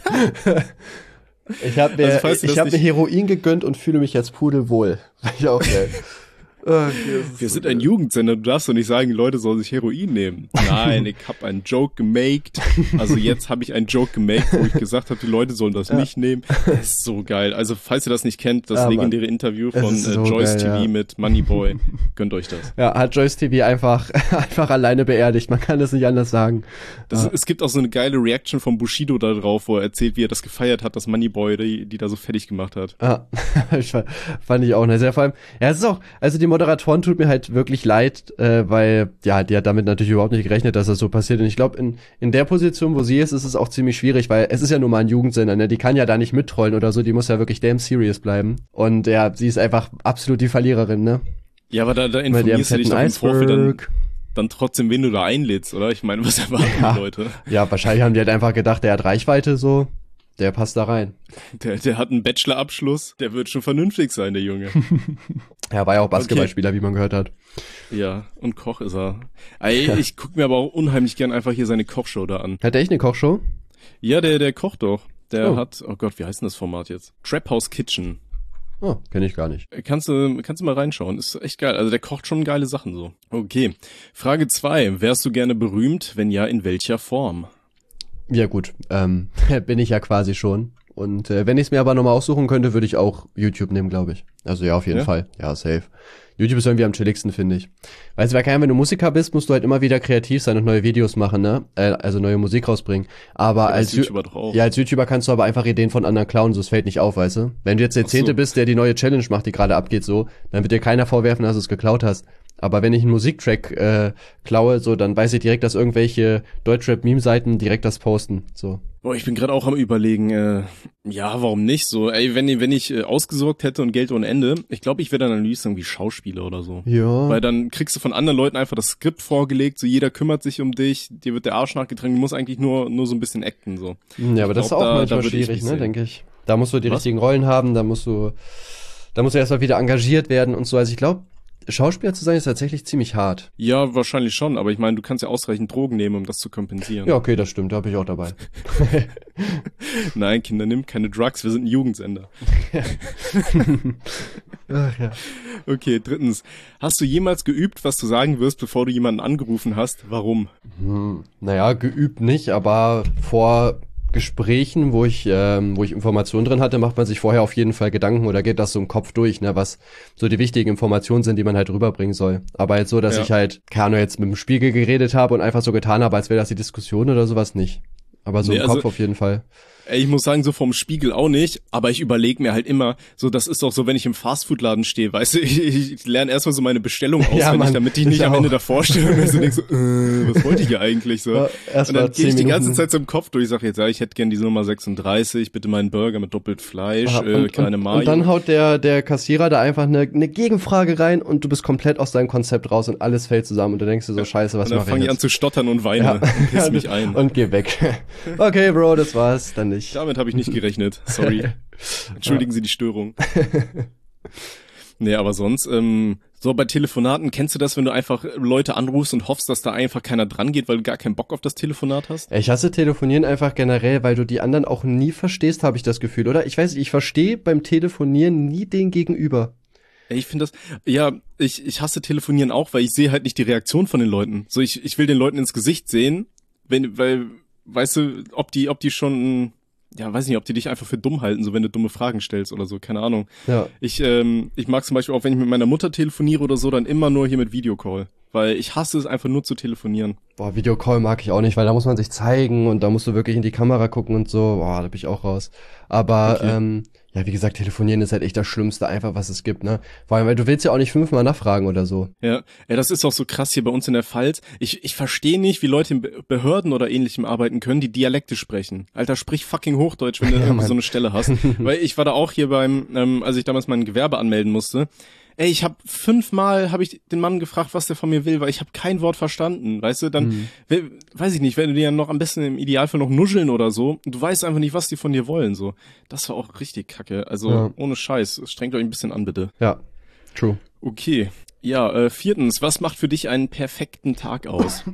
Ich habe mir, Also, falls du ich das hab mir nicht- Heroin gegönnt und fühle mich jetzt pudelwohl. Ich auch geil. Oh, Wir sind ein Jugendsender, du darfst doch nicht sagen, die Leute sollen sich Heroin nehmen. Nein, ich habe einen Joke gemaked. Also jetzt habe ich einen Joke gemaked, wo ich gesagt habe, die Leute sollen das Ja. nicht nehmen. Das ist so geil. Also falls ihr das nicht kennt, das Ja, Mann. legendäre Interview Es von ist äh, so Joyce geil, T V ja. mit Moneyboy. Gönnt euch das. Ja, hat Joyce T V einfach, einfach alleine beerdigt. Man kann es nicht anders sagen. das Ja. Es gibt auch so eine geile Reaction von Bushido da drauf, wo er erzählt, wie er das gefeiert hat, dass Moneyboy die, die da so fertig gemacht hat. Ja, ich fand, fand ich auch nice. Ja, vor allem, ja, es ist auch, also die Moderatoren tut mir halt wirklich leid, äh, weil, ja, die hat damit natürlich überhaupt nicht gerechnet, dass das so passiert. Und ich glaube, in, in der Position, wo sie ist, ist es auch ziemlich schwierig, weil es ist ja nun mal ein Jugendsender, ne? Die kann ja da nicht mittrollen oder so, die muss ja wirklich damn serious bleiben. Und ja, sie ist einfach absolut die Verliererin, ne? Ja, aber da, da Mit ihrem informierst du dich fetten doch im Vorfeld dann, Iceberg. dann trotzdem, wen du da einlädst, oder? Ich meine, was erwarten Ja. die Leute? Ja, wahrscheinlich haben die halt einfach gedacht, der hat Reichweite so, der passt da rein. Der, der hat einen Bachelorabschluss, der wird schon vernünftig sein, der Junge. Er war ja auch Basketballspieler, wie man gehört hat. Ja, und Koch ist er. Ey, ich guck mir aber auch unheimlich gern einfach hier seine Kochshow da an. Hat der echt eine Kochshow? Ja, der, der kocht doch. Der Oh. hat, oh Gott, wie heißt denn das Format jetzt? Trap House Kitchen. Oh, kenne ich gar nicht. Kannst du, kannst du mal reinschauen. Ist echt geil. Also der kocht schon geile Sachen so. Okay. Frage zwei. Wärst du gerne berühmt? Wenn ja, in welcher Form? Ja gut, ähm, bin ich ja quasi schon. Und äh, wenn ich es mir aber nochmal aussuchen könnte, würde ich auch YouTube nehmen, glaube ich. Also ja, auf jeden Ja? Fall. Ja, safe. YouTube ist irgendwie am chilligsten, finde ich. Weißt du, weil wenn du Musiker bist, musst du halt immer wieder kreativ sein und neue Videos machen, ne? Äh, also neue Musik rausbringen. Aber Ja, als, als YouTuber doch auch. ja, als YouTuber kannst du aber einfach Ideen von anderen klauen, so es fällt nicht auf, weißt du? Wenn du jetzt der Ach so. Zehnte bist, der die neue Challenge macht, die gerade abgeht, so, dann wird dir keiner vorwerfen, dass du es geklaut hast. Aber wenn ich einen Musiktrack äh, klaue, so, dann weiß ich direkt, dass irgendwelche Deutschrap-Meme-Seiten direkt das posten, so. Boah, ich bin gerade auch am überlegen, äh, ja, warum nicht so? Ey, wenn, wenn ich äh, ausgesorgt hätte und Geld ohne Ende, ich glaube, ich wäre dann am liebsten irgendwie Schauspieler oder so. Ja. Weil dann kriegst du von anderen Leuten einfach das Skript vorgelegt, so jeder kümmert sich um dich, dir wird der Arsch nachgetragen, du musst eigentlich nur nur so ein bisschen acten, so. Ja, aber das ist glaub, auch da- manchmal da würde ich schwierig, mich ne, sehen. denke ich. Da musst du die Was? richtigen Rollen haben, da musst du, da musst du erstmal wieder engagiert werden und so. Also ich glaube, Schauspieler zu sein ist tatsächlich ziemlich hart. Ja, wahrscheinlich schon, aber ich meine, du kannst ja ausreichend Drogen nehmen, um das zu kompensieren. Ja, okay, das stimmt, da bin ich auch dabei. Nein, Kinder, nimmt keine Drugs, wir sind ein Jugendsender. Ach ja. Okay, drittens. Hast du jemals geübt, was du sagen wirst, bevor du jemanden angerufen hast? Warum? Hm, naja, geübt nicht, aber vor Gesprächen, wo ich, ähm, wo ich Informationen drin hatte, macht man sich vorher auf jeden Fall Gedanken oder geht das so im Kopf durch, ne, was so die wichtigen Informationen sind, die man halt rüberbringen soll. Aber jetzt so, dass Ja. ich halt, keine Ahnung, jetzt mit dem Spiegel geredet habe und einfach so getan habe, als wäre das die Diskussion oder sowas, nicht. Aber so Nee, im also- Kopf auf jeden Fall. Ey, ich muss sagen, so vom Spiegel auch nicht, aber ich überlege mir halt immer, so das ist auch so, wenn ich im Fastfood-Laden stehe, weißt du, ich, ich lerne erstmal so meine Bestellung auswendig, Ja, Mann, damit ich nicht ich am Ende auch. davor stehe und mir so denke so, äh, was wollte ich hier eigentlich so? Ja, erst und mal dann gehe ich zehn die ganze Minuten. Zeit so im Kopf durch, ich sage jetzt, ja, ich hätte gern diese Nummer sechsunddreißig, bitte meinen Burger mit doppelt Fleisch, Ja, äh, und, keine und, Mayo. und dann haut der, der Kassierer da einfach eine, eine Gegenfrage rein und du bist komplett aus deinem Konzept raus und alles fällt zusammen und du denkst dir so, scheiße, was und dann mache ich fange ich jetzt? an zu stottern und weine und piss mich ein. Und geh weg. Okay, Bro, das war's, dann nicht. Damit habe ich nicht gerechnet. Sorry. Entschuldigen Sie die Störung. Nee, aber sonst, ähm, so bei Telefonaten, kennst du das, wenn du einfach Leute anrufst und hoffst, dass da einfach keiner dran geht, weil du gar keinen Bock auf das Telefonat hast? Ich hasse Telefonieren einfach generell, weil du die anderen auch nie verstehst, habe ich das Gefühl, oder? Ich weiß nicht, ich verstehe beim Telefonieren nie den Gegenüber. Ey, ich finde das, ja, ich, ich hasse Telefonieren auch, weil ich sehe halt nicht die Reaktion von den Leuten. So, ich, ich will den Leuten ins Gesicht sehen, wenn, weil, weißt du, ob die, ob die schon, ja, weiß nicht, ob die dich einfach für dumm halten, so wenn du dumme Fragen stellst oder so, keine Ahnung. Ja. Ich, ähm, ich mag zum Beispiel auch, wenn ich mit meiner Mutter telefoniere oder so, dann immer nur hier mit Videocall. Weil ich hasse es einfach nur zu telefonieren. Boah, Videocall mag ich auch nicht, weil da muss man sich zeigen und da musst du wirklich in die Kamera gucken und so. Boah, da bin ich auch raus. Aber, Okay. ähm, ja, wie gesagt, telefonieren ist halt echt das Schlimmste einfach, was es gibt, ne? Vor allem, weil du willst ja auch nicht fünfmal nachfragen oder so. Ja, ja, das ist auch so krass hier bei uns in der Pfalz. Ich, ich verstehe nicht, wie Leute in Be- Behörden oder ähnlichem arbeiten können, die Dialekte sprechen. Alter, sprich fucking Hochdeutsch, wenn du irgendwie Mann. so eine Stelle hast. Weil ich war da auch hier beim, ähm, als ich damals mein Gewerbe anmelden musste. Ey, ich habe fünfmal habe ich den Mann gefragt, was der von mir will, weil ich habe kein Wort verstanden, weißt du? Dann, Mhm. we- weiß ich nicht, wenn du dir ja noch am besten im Idealfall noch nuscheln oder so, und du weißt einfach nicht, was die von dir wollen, so. Das war auch richtig kacke. Also Ja. ohne Scheiß, strengt euch ein bisschen an, bitte. Ja, true. Okay. Ja, äh, viertens, was macht für dich einen perfekten Tag aus?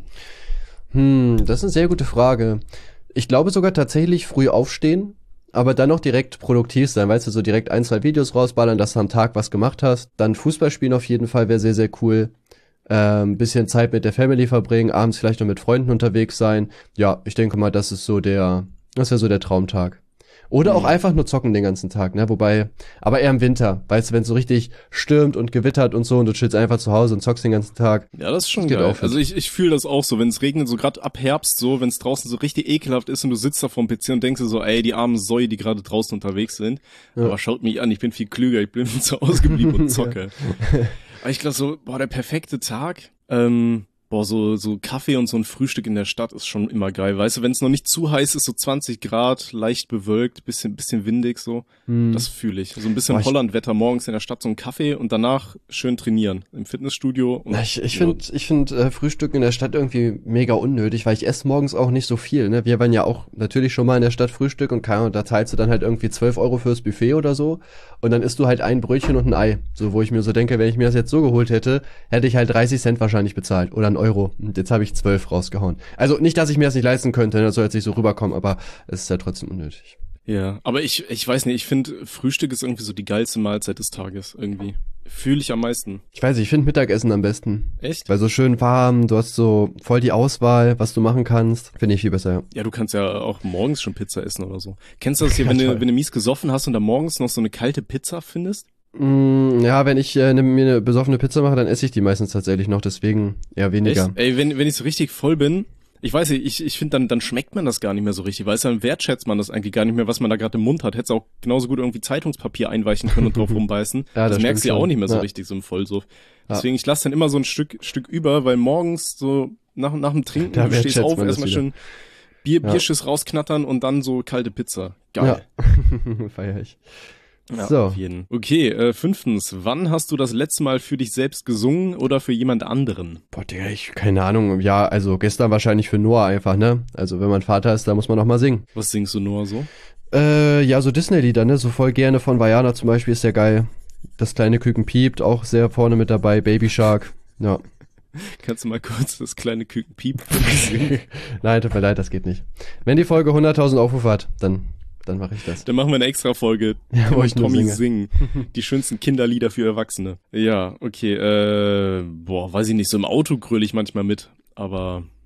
Hm, das ist eine sehr gute Frage. Ich glaube sogar tatsächlich früh aufstehen, aber dann noch direkt produktiv sein, weißt du, so direkt ein, zwei Videos rausballern, dass du am Tag was gemacht hast. Dann Fußball spielen auf jeden Fall wäre sehr, sehr cool. Ähm, bisschen Zeit mit der Family verbringen, abends vielleicht noch mit Freunden unterwegs sein. Ja, ich denke mal, das ist so der, das wäre so der Traumtag. Oder auch Mhm. einfach nur zocken den ganzen Tag, ne? Wobei, aber eher im Winter, weißt du, wenn es so richtig stürmt und gewittert und so und du chillst einfach zu Hause und zockst den ganzen Tag. Ja, das ist schon Das geht geil. auch fit. Also ich, ich fühle das auch so, wenn es regnet, so gerade ab Herbst so, wenn es draußen so richtig ekelhaft ist und du sitzt da vorm P C und denkst dir so, ey, die armen Säue, die gerade draußen unterwegs sind. Ja. Aber schaut mich an, ich bin viel klüger, ich bin zu Hause geblieben und zocke. Aber ich glaube so, boah, der perfekte Tag, ähm, boah, so, so Kaffee und so ein Frühstück in der Stadt ist schon immer geil. Weißt du, wenn es noch nicht zu heiß ist, so zwanzig Grad, leicht bewölkt, bisschen, bisschen windig so, Hm. das fühle ich. So ein bisschen Boah, ich- Hollandwetter morgens in der Stadt, so ein Kaffee und danach schön trainieren im Fitnessstudio. Und, Na, ich ich ja, finde ich find, äh, Frühstück in der Stadt irgendwie mega unnötig, weil ich esse morgens auch nicht so viel. Ne? Wir waren ja auch natürlich schon mal in der Stadt Frühstück und keine Ahnung, da zahlst du dann halt irgendwie zwölf Euro fürs Buffet oder so und dann isst du halt ein Brötchen und ein Ei. So, wo ich mir so denke, wenn ich mir das jetzt so geholt hätte, hätte ich halt dreißig Cent wahrscheinlich bezahlt oder einen Euro. Und jetzt habe ich zwölf rausgehauen. Also nicht, dass ich mir das nicht leisten könnte, ne? Das soll jetzt nicht so rüberkommen, aber es ist ja trotzdem unnötig. Ja, aber ich, ich weiß nicht, ich finde, Frühstück ist irgendwie so die geilste Mahlzeit des Tages, irgendwie. Fühle ich am meisten. Ich weiß nicht, ich finde Mittagessen am besten. Echt? Weil so schön warm, du hast so voll die Auswahl, was du machen kannst. Finde ich viel besser, ja. Ja, du kannst ja auch morgens schon Pizza essen oder so. Kennst du das hier, Ja, wenn, du, toll. wenn du mies gesoffen hast und dann morgens noch so eine kalte Pizza findest? Mm, ja, wenn ich äh, ne, mir eine besoffene Pizza mache, dann esse ich die meistens tatsächlich noch, deswegen eher weniger. Echt? Ey, wenn, wenn ich so richtig voll bin, ich weiß nicht, ich, ich finde, dann, dann schmeckt man das gar nicht mehr so richtig, weißt du, dann wertschätzt man das eigentlich gar nicht mehr, was man da gerade im Mund hat. Hättest auch genauso gut irgendwie Zeitungspapier einweichen können und drauf rumbeißen. Ja, das das merkst du stimmt ja auch schon. nicht mehr so Ja. richtig, so im Vollsuff. Ja. Deswegen, ich lasse dann immer so ein Stück, Stück über, weil morgens so nach, nach dem Trinken, Da du stehst wertschätzt auf, man das erstmal wieder. schön Bier, Ja. Bierschiss rausknattern und dann so kalte Pizza. Geil. Ja. Feier ich. Ja, So. auf jeden. Okay, äh, fünftens. Wann hast du das letzte Mal für dich selbst gesungen oder für jemand anderen? Boah, Digga, ich, keine Ahnung. Ja, also gestern wahrscheinlich für Noah einfach, ne? Also wenn man Vater ist, da muss man auch mal singen. Was singst du nur so? Äh, ja, so Disney-Lieder, ne? So voll gerne von Vajana zum Beispiel ist ja geil. Das kleine Küken piept, auch sehr vorne mit dabei. Baby Shark. Ja. Kannst du mal kurz das kleine Küken Piep singen? Nein, tut mir leid, das geht nicht. Wenn die Folge hunderttausend Aufrufe hat, dann, dann mache ich das. Dann machen wir eine extra Folge. Ja, wo ich nur Tommy singe. singen. Die schönsten Kinderlieder für Erwachsene. Ja, okay, äh, boah, weiß ich nicht, so im Auto gröle ich manchmal mit, aber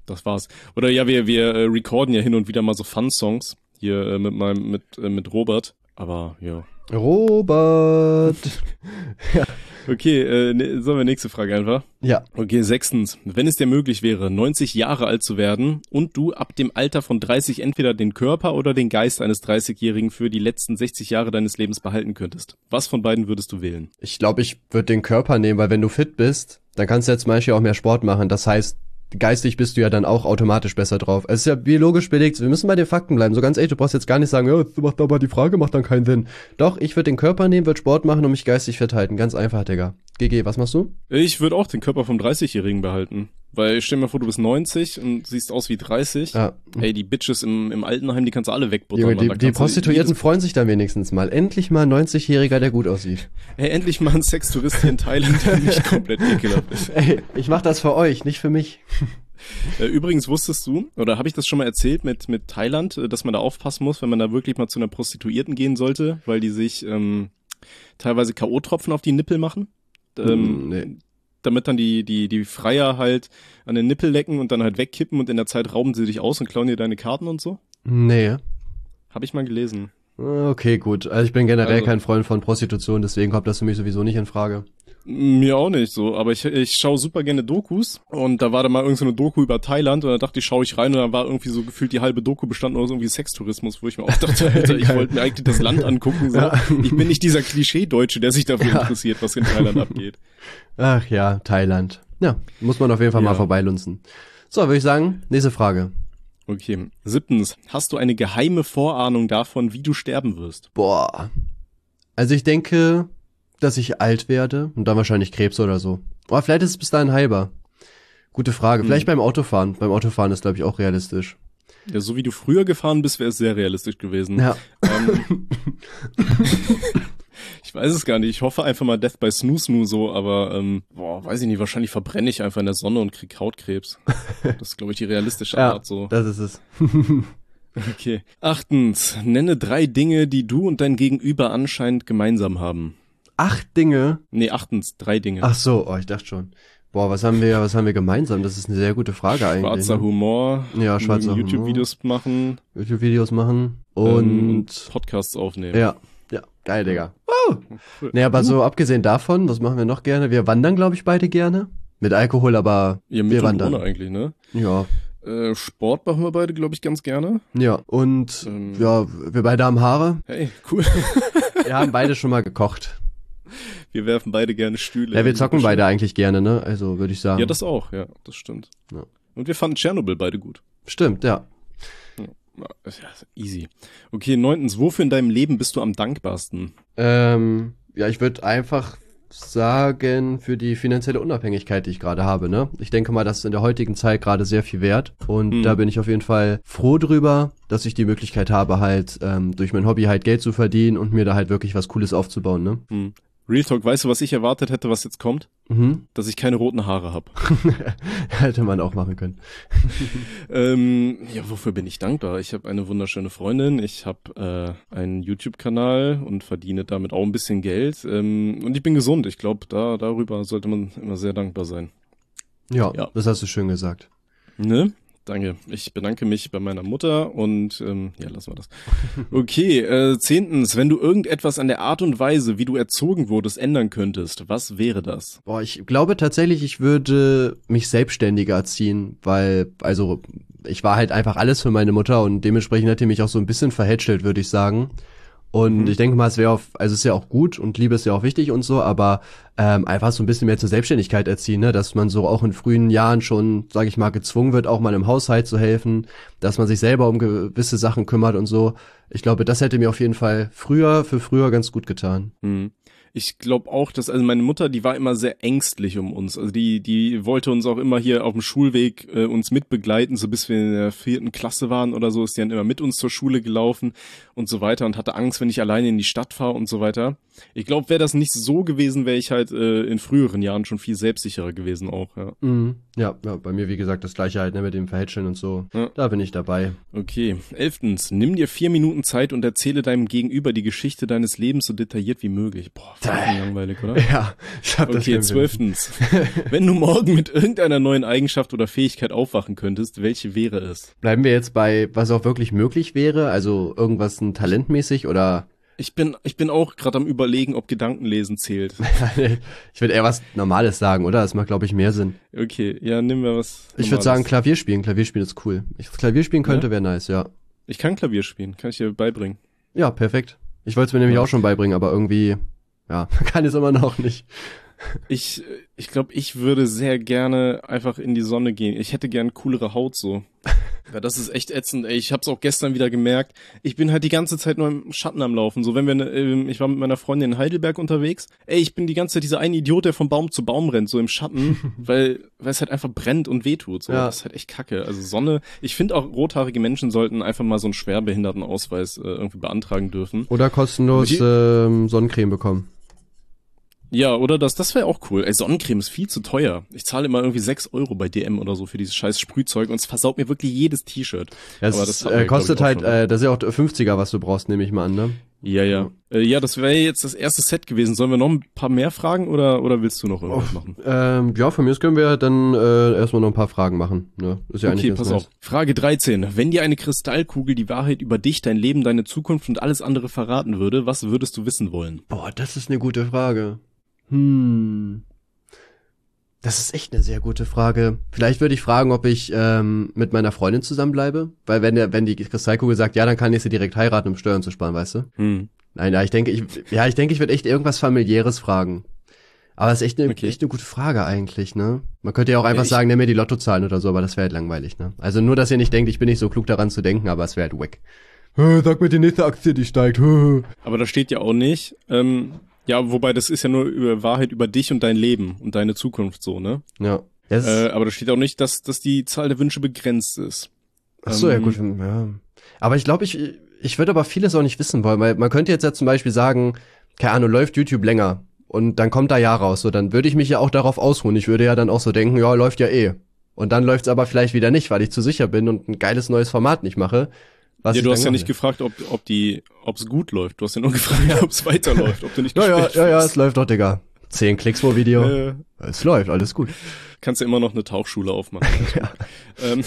das war's. Oder ja, wir, wir äh, recorden ja hin und wieder mal so Fun-Songs hier äh, mit meinem, mit, äh, mit Robert. Aber, ja. Robert. Ja. Okay, äh, ne, sollen wir nächste Frage einfach? Ja. Okay, sechstens. Wenn es dir möglich wäre, neunzig Jahre alt zu werden und du ab dem Alter von dreißig entweder den Körper oder den Geist eines dreißigjährigen für die letzten sechzig Jahre deines Lebens behalten könntest, was von beiden würdest du wählen? Ich glaube, ich würde den Körper nehmen, weil wenn du fit bist, dann kannst du ja zum Beispiel auch mehr Sport machen. Das heißt, geistig bist du ja dann auch automatisch besser drauf. Es ist ja biologisch belegt. Wir müssen bei den Fakten bleiben. So ganz ehrlich, du brauchst jetzt gar nicht sagen, ja, du machst aber die Frage, macht dann keinen Sinn. Doch, ich würde den Körper nehmen, würde Sport machen und mich geistig fit halten. Ganz einfach, Digga. G G, was machst du? Ich würde auch den Körper vom dreißigjährigen behalten. Weil stell dir mal vor, du bist neunzig und siehst aus wie dreißig. Ja. Ey, die Bitches im, im Altenheim, die kannst du alle wegbuttern. Junge, die, Mann. die Prostituierten freuen sich dann wenigstens mal. Endlich mal ein neunzigjähriger, der gut aussieht. Ey, endlich mal ein Sextourist hier in Thailand, der nicht komplett ekelhaft ist. Ey, ich mach das für euch, nicht für mich. Übrigens wusstest du, oder habe ich das schon mal erzählt mit mit Thailand, dass man da aufpassen muss, wenn man da wirklich mal zu einer Prostituierten gehen sollte, weil die sich ähm, teilweise K O-Tropfen auf die Nippel machen, ähm, nee. damit dann die die die Freier halt an den Nippel lecken und dann halt wegkippen und in der Zeit rauben sie dich aus und klauen dir deine Karten und so? Nee. Habe ich mal gelesen. Okay, gut. Also ich bin generell Also, kein Freund von Prostitution, deswegen kommt das für mich sowieso nicht in Frage. Mir auch nicht so, aber ich, ich schaue super gerne Dokus und da war da mal irgend so eine Doku über Thailand und da dachte ich, schaue ich rein und dann war irgendwie so gefühlt die halbe Doku bestanden aus irgendwie Sextourismus, wo ich mir auch dachte, Alter, ich wollte mir eigentlich das Land angucken, so. Ja. Ich bin nicht dieser Klischee-Deutsche, der sich dafür ja. interessiert, was in Thailand abgeht. Ach ja, Thailand. Ja, muss man auf jeden Fall ja. mal vorbeilunzen. So, würde ich sagen, nächste Frage. Okay, siebtens. Hast du eine geheime Vorahnung davon, wie du sterben wirst? Boah. Also ich denke, dass ich alt werde und dann wahrscheinlich Krebs oder so. Aber vielleicht ist es bis dahin heilbar. Gute Frage. Vielleicht hm. beim Autofahren. Beim Autofahren ist, glaube ich, auch realistisch. Ja, so wie du früher gefahren bist, wäre es sehr realistisch gewesen. Ja. Ähm, ich weiß es gar nicht. Ich hoffe einfach mal Death by Snoo Snoo so, aber ähm, boah, weiß ich nicht. Wahrscheinlich verbrenne ich einfach in der Sonne und krieg Hautkrebs. Das ist, glaube ich, die realistische ja, Art so. Das ist es. Okay. Achtens. Nenne drei Dinge, die du und dein Gegenüber anscheinend gemeinsam haben. Acht Dinge? Nee, achtens, drei Dinge. Ach so, oh, ich dachte schon. Boah, was haben wir, was haben wir gemeinsam? Das ist eine sehr gute Frage eigentlich. Schwarzer ne? Humor. Ja, schwarzer Humor. YouTube-Videos machen. YouTube-Videos machen. Und, ähm, und Podcasts aufnehmen. Ja, ja, geil, Digga. Oh. Cool. Nee, aber so abgesehen davon, was machen wir noch gerne? Wir wandern, glaube ich, beide gerne. Mit Alkohol, aber ja, mit wir und wandern. Ohne eigentlich, ne? Ja. Äh, Sport machen wir beide, glaube ich, ganz gerne. Ja, und ähm, ja, wir beide haben Haare. Hey, cool. Wir haben beide schon mal gekocht. Wir werfen beide gerne Stühle. Ja, wir zocken beide eigentlich gerne, ne? Also würde ich sagen. Ja, das auch, ja, das stimmt. Ja. Und wir fanden Tschernobyl beide gut. Stimmt, ja. Ja, easy. Okay, neuntens, wofür in deinem Leben bist du am dankbarsten? Ähm, ja, ich würde einfach sagen, für die finanzielle Unabhängigkeit, die ich gerade habe, ne? Ich denke mal, das ist in der heutigen Zeit gerade sehr viel wert und hm. da bin ich auf jeden Fall froh drüber, dass ich die Möglichkeit habe, halt ähm, durch mein Hobby halt Geld zu verdienen und mir da halt wirklich was Cooles aufzubauen, ne? Hm. Real Talk, weißt du, was ich erwartet hätte, was jetzt kommt? Mhm. Dass ich keine roten Haare habe. Hätte man auch machen können. ähm, ja, wofür bin ich dankbar? Ich habe eine wunderschöne Freundin, ich habe äh, einen YouTube-Kanal und verdiene damit auch ein bisschen Geld. Ähm, und ich bin gesund. Ich glaube, da darüber sollte man immer sehr dankbar sein. Ja, ja, das hast du schön gesagt. Ne? Danke. Ich bedanke mich bei meiner Mutter und ähm, ja, lassen wir das. Okay, äh, zehntens, wenn du irgendetwas an der Art und Weise, wie du erzogen wurdest, ändern könntest, was wäre das? Boah, ich glaube tatsächlich, ich würde mich selbstständiger erziehen, weil, also, ich war halt einfach alles für meine Mutter und dementsprechend hat die mich auch so ein bisschen verhätschelt, würde ich sagen. Und mhm. ich denke mal, es wäre auch, also es ist ja auch gut und Liebe ist ja auch wichtig und so, aber ähm, einfach so ein bisschen mehr zur Selbstständigkeit erziehen, ne, dass man so auch in frühen Jahren schon, sage ich mal, gezwungen wird, auch mal im Haushalt zu helfen, dass man sich selber um gewisse Sachen kümmert und so. Ich glaube, das hätte mir auf jeden Fall früher, für früher ganz gut getan. Mhm. Ich glaube auch, dass, also meine Mutter, die war immer sehr ängstlich um uns. Also die, die wollte uns auch immer hier auf dem Schulweg äh, uns mitbegleiten, so bis wir in der vierten Klasse waren oder so, ist die dann immer mit uns zur Schule gelaufen und so weiter und hatte Angst, wenn ich alleine in die Stadt fahre und so weiter. Ich glaube, wäre das nicht so gewesen, wäre ich halt äh, in früheren Jahren schon viel selbstsicherer gewesen auch, ja. Mhm. Ja, ja, bei mir, wie gesagt, das Gleiche halt, ne, mit dem Verhätscheln und so. Ja. Da bin ich dabei. Okay. Elftens, nimm dir vier Minuten Zeit und erzähle deinem Gegenüber die Geschichte deines Lebens so detailliert wie möglich. Boah, Langweilig, oder? Ja, ich hab das. Okay, zwölftens. Wenn du morgen mit irgendeiner neuen Eigenschaft oder Fähigkeit aufwachen könntest, welche wäre es? Bleiben wir jetzt bei, was auch wirklich möglich wäre, also irgendwas ein talentmäßig oder? Ich bin, ich bin auch gerade am Überlegen, ob Gedankenlesen zählt. Ich würde eher was Normales sagen, oder? Das macht, glaube ich, mehr Sinn. Okay, ja, nimm mir was Normales. Ich würde sagen Klavier spielen. Klavier spielen ist cool. Ich Klavier spielen könnte, ja? Wäre nice, ja. Ich kann Klavier spielen, kann ich dir beibringen. Ja, perfekt. Ich wollte es mir nämlich ja. auch schon beibringen, aber irgendwie, ja, kann es immer noch nicht. Ich, ich glaube, ich würde sehr gerne einfach in die Sonne gehen. Ich hätte gern coolere Haut so. Ja, das ist echt ätzend, ey. Ich hab's auch gestern wieder gemerkt. Ich bin halt die ganze Zeit nur im Schatten am Laufen. So, wenn wir, ne, ich war mit meiner Freundin in Heidelberg unterwegs. Ey, ich bin die ganze Zeit dieser eine Idiot, der von Baum zu Baum rennt, so im Schatten, weil, weil es halt einfach brennt und wehtut. So, ja. Das ist halt echt kacke. Also Sonne. Ich finde auch, rothaarige Menschen sollten einfach mal so einen Schwerbehindertenausweis äh, irgendwie beantragen dürfen. Oder kostenlos die, ähm, Sonnencreme bekommen. Ja, oder das, das wäre auch cool. Ey, Sonnencreme ist viel zu teuer. Ich zahle immer irgendwie sechs Euro bei D M oder so für dieses scheiß Sprühzeug und es versaut mir wirklich jedes T-Shirt. Ja, es das äh, kostet halt, äh, das ist ja auch fünfziger, was du brauchst, nehme ich mal an, ne? Ja, ja. Äh, ja, das wäre jetzt das erste Set gewesen. Sollen wir noch ein paar mehr Fragen oder oder willst du noch irgendwas oh, machen? Ähm, ja, von mir aus können wir dann äh, erstmal noch ein paar Fragen machen. Ne? Ist ja okay, eigentlich pass nice. auf. Frage dreizehn. Wenn dir eine Kristallkugel die Wahrheit über dich, dein Leben, deine Zukunft und alles andere verraten würde, was würdest du wissen wollen? Boah, das ist eine gute Frage. Hm. Das ist echt eine sehr gute Frage. Vielleicht würde ich fragen, ob ich ähm, mit meiner Freundin zusammenbleibe, weil wenn der, wenn die Kristallkugel sagt, ja, dann kann ich sie direkt heiraten, um Steuern zu sparen, weißt du? Hm. Nein, ja, ich denke, ich, ja, ich denke, ich würde echt irgendwas Familiäres fragen. Aber das ist echt eine, okay. echt eine gute Frage eigentlich, ne? Man könnte ja auch einfach ja, sagen, nimm mir die Lottozahlen oder so, aber das wäre halt langweilig, ne? Also nur, dass ihr nicht denkt, ich bin nicht so klug daran zu denken, aber es wäre halt wack. Sag mir die nächste Aktie, die steigt. Aber da steht ja auch nicht, ähm, ja, wobei das ist ja nur über Wahrheit über dich und dein Leben und deine Zukunft so, ne? Ja. Äh, aber da steht auch nicht, dass, dass die Zahl der Wünsche begrenzt ist. Ach so, ähm, ja gut. Ja. Aber ich glaube, ich, ich würde aber vieles auch nicht wissen wollen, weil man könnte jetzt ja zum Beispiel sagen, keine Ahnung, läuft YouTube länger und dann kommt da ja raus, so dann würde ich mich ja auch darauf ausruhen. Ich würde ja dann auch so denken, ja, läuft ja eh. Und dann läuft's aber vielleicht wieder nicht, weil ich zu sicher bin und ein geiles neues Format nicht mache. Was ja, du hast ja nicht gefragt, ob ob die, ob's gut läuft. Du hast ja nur gefragt, ja. ob's weiterläuft, ob du nicht ja, ja, ja, ja, es läuft doch, Digga. Zehn Klicks pro Video. Äh, es läuft, alles gut. Kannst ja immer noch eine Tauchschule aufmachen. ja. ähm,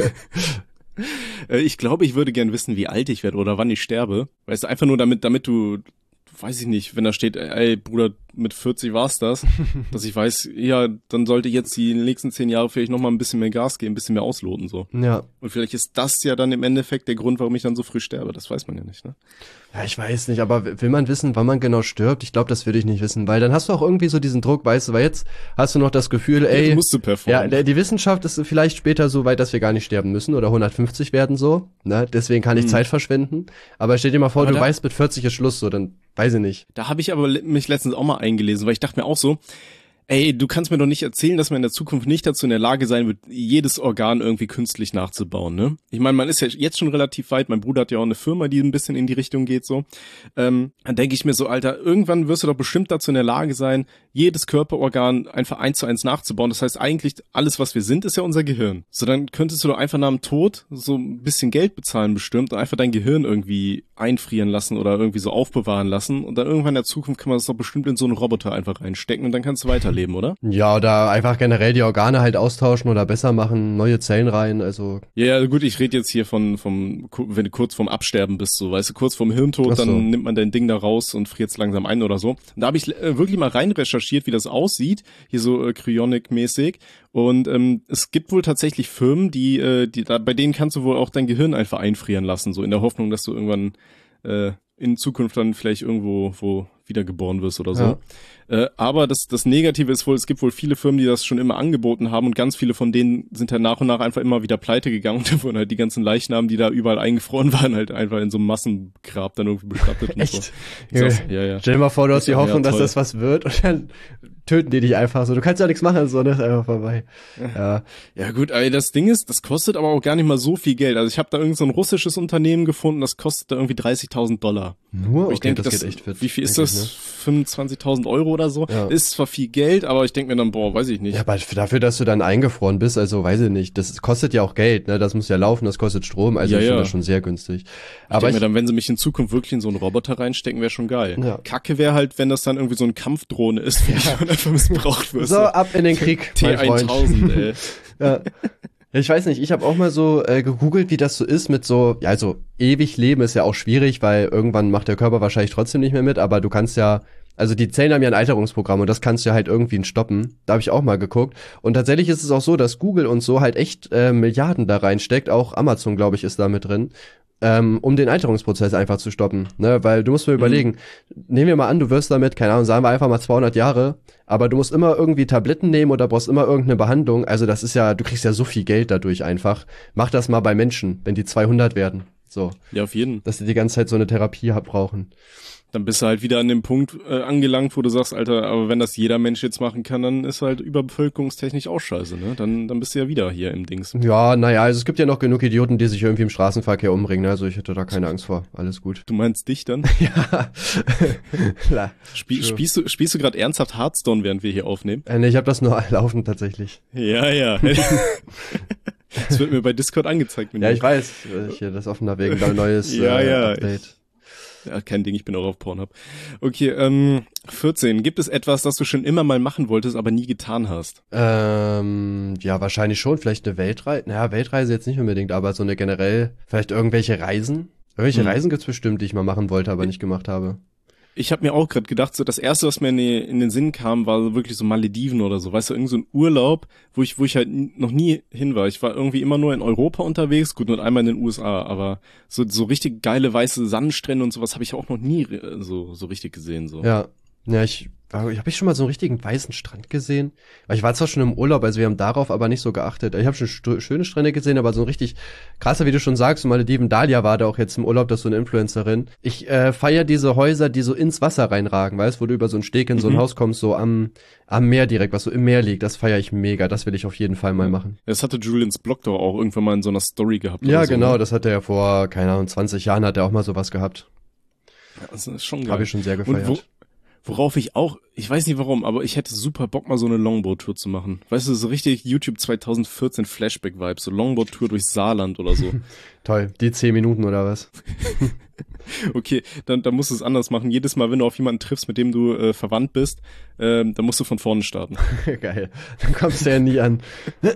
ich glaube, ich würde gern wissen, wie alt ich werde oder wann ich sterbe. Weißt du, einfach nur damit, damit du, weiß ich nicht, wenn da steht, ey Bruder, mit vierzig war's das, dass ich weiß, ja, dann sollte jetzt die nächsten zehn Jahre vielleicht noch mal ein bisschen mehr Gas geben, ein bisschen mehr ausloten, so. Ja. Und vielleicht ist das ja dann im Endeffekt der Grund, warum ich dann so früh sterbe. Das weiß man ja nicht, ne? Ja, ich weiß nicht, aber will man wissen, wann man genau stirbt? Ich glaube, das würde ich nicht wissen, weil dann hast du auch irgendwie so diesen Druck, weißt du, weil jetzt hast du noch das Gefühl, ey, ja, musst du performen. Ja, die Wissenschaft ist vielleicht später so weit, dass wir gar nicht sterben müssen oder hundertfünfzig werden so, ne? Deswegen kann ich hm. Zeit verschwenden. Aber stell dir mal vor, aber du weißt, mit vierzig ist Schluss, so, dann weiß ich nicht. Da habe ich aber mich letztens auch mal eingelesen, weil ich dachte mir auch so, ey, du kannst mir doch nicht erzählen, dass man in der Zukunft nicht dazu in der Lage sein wird, jedes Organ irgendwie künstlich nachzubauen, ne? Ich meine, man ist ja jetzt schon relativ weit, mein Bruder hat ja auch eine Firma, die ein bisschen in die Richtung geht, so. Ähm, dann denke ich mir so, Alter, irgendwann wirst du doch bestimmt dazu in der Lage sein, jedes Körperorgan einfach eins zu eins nachzubauen. Das heißt, eigentlich alles, was wir sind, ist ja unser Gehirn. So, dann könntest du doch einfach nach dem Tod so ein bisschen Geld bezahlen bestimmt und einfach dein Gehirn irgendwie einfrieren lassen oder irgendwie so aufbewahren lassen und dann irgendwann in der Zukunft kann man das doch bestimmt in so einen Roboter einfach reinstecken und dann kannst du weiterleben. Leben, oder? Ja, oder einfach generell die Organe halt austauschen oder besser machen, neue Zellen rein, also. Ja, ja gut, ich rede jetzt hier von, vom, wenn du kurz vorm Absterben bist, so, weißt du, kurz vorm Hirntod, so. Dann nimmt man dein Ding da raus und friert es langsam ein oder so. Und da habe ich äh, wirklich mal rein recherchiert, wie das aussieht, hier so äh, Cryonic-mäßig. Und ähm, es gibt wohl tatsächlich Firmen, die, äh, die da, bei denen kannst du wohl auch dein Gehirn einfach einfrieren lassen, so in der Hoffnung, dass du irgendwann äh, in Zukunft dann vielleicht irgendwo wo wiedergeboren wirst oder so. Ja. Äh, aber das, das Negative ist wohl, es gibt wohl viele Firmen, die das schon immer angeboten haben und ganz viele von denen sind halt nach und nach einfach immer wieder pleite gegangen und da wurden halt die ganzen Leichnamen, die da überall eingefroren waren, halt einfach in so einem Massengrab dann irgendwie bestattet. Echt? Und so. Ja, ja. Stell dir mal vor, du hast die Hoffnung, ja, dass das was wird und dann töten die dich einfach so. Du kannst ja nichts machen, so, ne? Ist einfach vorbei. Ja. Ja gut, aber das Ding ist, das kostet aber auch gar nicht mal so viel Geld. Also ich habe da irgend so ein russisches Unternehmen gefunden, das kostet da irgendwie dreißigtausend Dollar. Nur? Okay, ich denke, das, das geht echt fit. Wie viel ist eigentlich, das? ne? fünfundzwanzigtausend Euro oder so? Ja. Ist zwar viel Geld, aber ich denke mir dann, boah, weiß ich nicht. Ja, aber dafür, dass du dann eingefroren bist, also weiß ich nicht, das kostet ja auch Geld, ne? Das muss ja laufen, das kostet Strom, also Ja, ich finde ja. das schon sehr günstig. Ich Aber denke ich, mir dann, wenn sie mich in Zukunft wirklich in so einen Roboter reinstecken, wäre schon geil. Ja. Kacke wäre halt, wenn das dann irgendwie so ein Kampfdrohne ist, wie ja. einfach missbraucht wird. so, ab in den Krieg, T mein Freund. tausend, ey. Ja. Ich weiß nicht, ich habe auch mal so äh, gegoogelt, wie das so ist mit so, ja, also ewig leben ist ja auch schwierig, weil irgendwann macht der Körper wahrscheinlich trotzdem nicht mehr mit, aber du kannst ja, also die Zellen haben ja ein Alterungsprogramm und das kannst du ja halt irgendwie stoppen. Da habe ich auch mal geguckt. Und tatsächlich ist es auch so, dass Google und so halt echt äh, Milliarden da reinsteckt, auch Amazon, glaube ich, ist da mit drin, ähm, um den Alterungsprozess einfach zu stoppen. Ne? Weil du musst mir mhm. überlegen, nehmen wir mal an, du wirst damit, keine Ahnung, sagen wir einfach mal zweihundert Jahre, aber du musst immer irgendwie Tabletten nehmen oder brauchst immer irgendeine Behandlung. Also das ist ja, du kriegst ja so viel Geld dadurch einfach. Mach das mal bei Menschen, wenn die zweihundert werden. So. Ja, auf jeden. Dass die die ganze Zeit so eine Therapie brauchen. Dann bist du halt wieder an dem Punkt äh, angelangt, wo du sagst, Alter, aber wenn das jeder Mensch jetzt machen kann, dann ist halt überbevölkerungstechnisch auch scheiße, ne? Dann, dann bist du ja wieder hier im Dings. Ja, naja, also es gibt ja noch genug Idioten, die sich irgendwie im Straßenverkehr umbringen, ne? Also ich hätte da keine Angst vor. Alles gut. Du meinst dich dann? Ja. Klar. Spie Sure. Spielst du, spielst du gerade ernsthaft Hearthstone, während wir hier aufnehmen? Äh, nee, ich habe das nur laufen tatsächlich. Ja, ja. Das wird mir bei Discord angezeigt. Wenn ja, du ich weiß. Ich hier das offener wegen dein neues ja, äh, ja, Update. Ich Ja, kein Ding, ich bin auch auf Pornhub. Okay, ähm, vierzehn. Gibt es etwas, das du schon immer mal machen wolltest, aber nie getan hast? Ähm, ja, wahrscheinlich schon. Vielleicht eine Weltreise. Naja, Weltreise jetzt nicht unbedingt, aber so eine generell, vielleicht irgendwelche Reisen. Irgendwelche Hm. Reisen gibt's bestimmt, die ich mal machen wollte, aber nicht gemacht habe. Ich habe mir auch gerade gedacht, so das erste, was mir in, die, in den Sinn kam, war so wirklich so Malediven oder so, weißt du, irgend so ein Urlaub, wo ich wo ich halt n- noch nie hin war. Ich war irgendwie immer nur in Europa unterwegs, gut, und einmal in den U S A, aber so so richtig geile weiße Sandstrände und sowas habe ich auch noch nie äh, so so richtig gesehen so. Ja, ja, ich habe ich schon mal so einen richtigen weißen Strand gesehen. Weil ich war zwar schon im Urlaub, also wir haben darauf aber nicht so geachtet. Ich habe schon st- schöne Strände gesehen, aber so ein richtig krasser, wie du schon sagst, so Malediven, Dalia war da auch jetzt im Urlaub, das ist so eine Influencerin. Ich äh, feier diese Häuser, die so ins Wasser reinragen, weißt, wo du über so einen Steg in so ein Mhm. Haus kommst, so am am Meer direkt, was so im Meer liegt. Das feier ich mega, das will ich auf jeden Fall mal machen. Das hatte Julians Blog doch auch irgendwann mal in so einer Story gehabt. Ja, oder so, genau, ne? das hat er ja vor, keine Ahnung, zwanzig Jahren hat er auch mal sowas gehabt. Ja, das ist schon geil. Habe ich schon sehr Und gefeiert. wo, worauf ich auch, ich weiß nicht warum, aber ich hätte super Bock, mal so eine Longboard-Tour zu machen. Weißt du, so richtig YouTube zwanzig vierzehn Flashback-Vibes, so Longboard-Tour durch Saarland oder so. Toll, die zehn Minuten oder was? Okay, dann, dann musst du es anders machen. Jedes Mal, wenn du auf jemanden triffst, mit dem du äh, verwandt bist, ähm, dann musst du von vorne starten. Geil, dann kommst du ja nie an.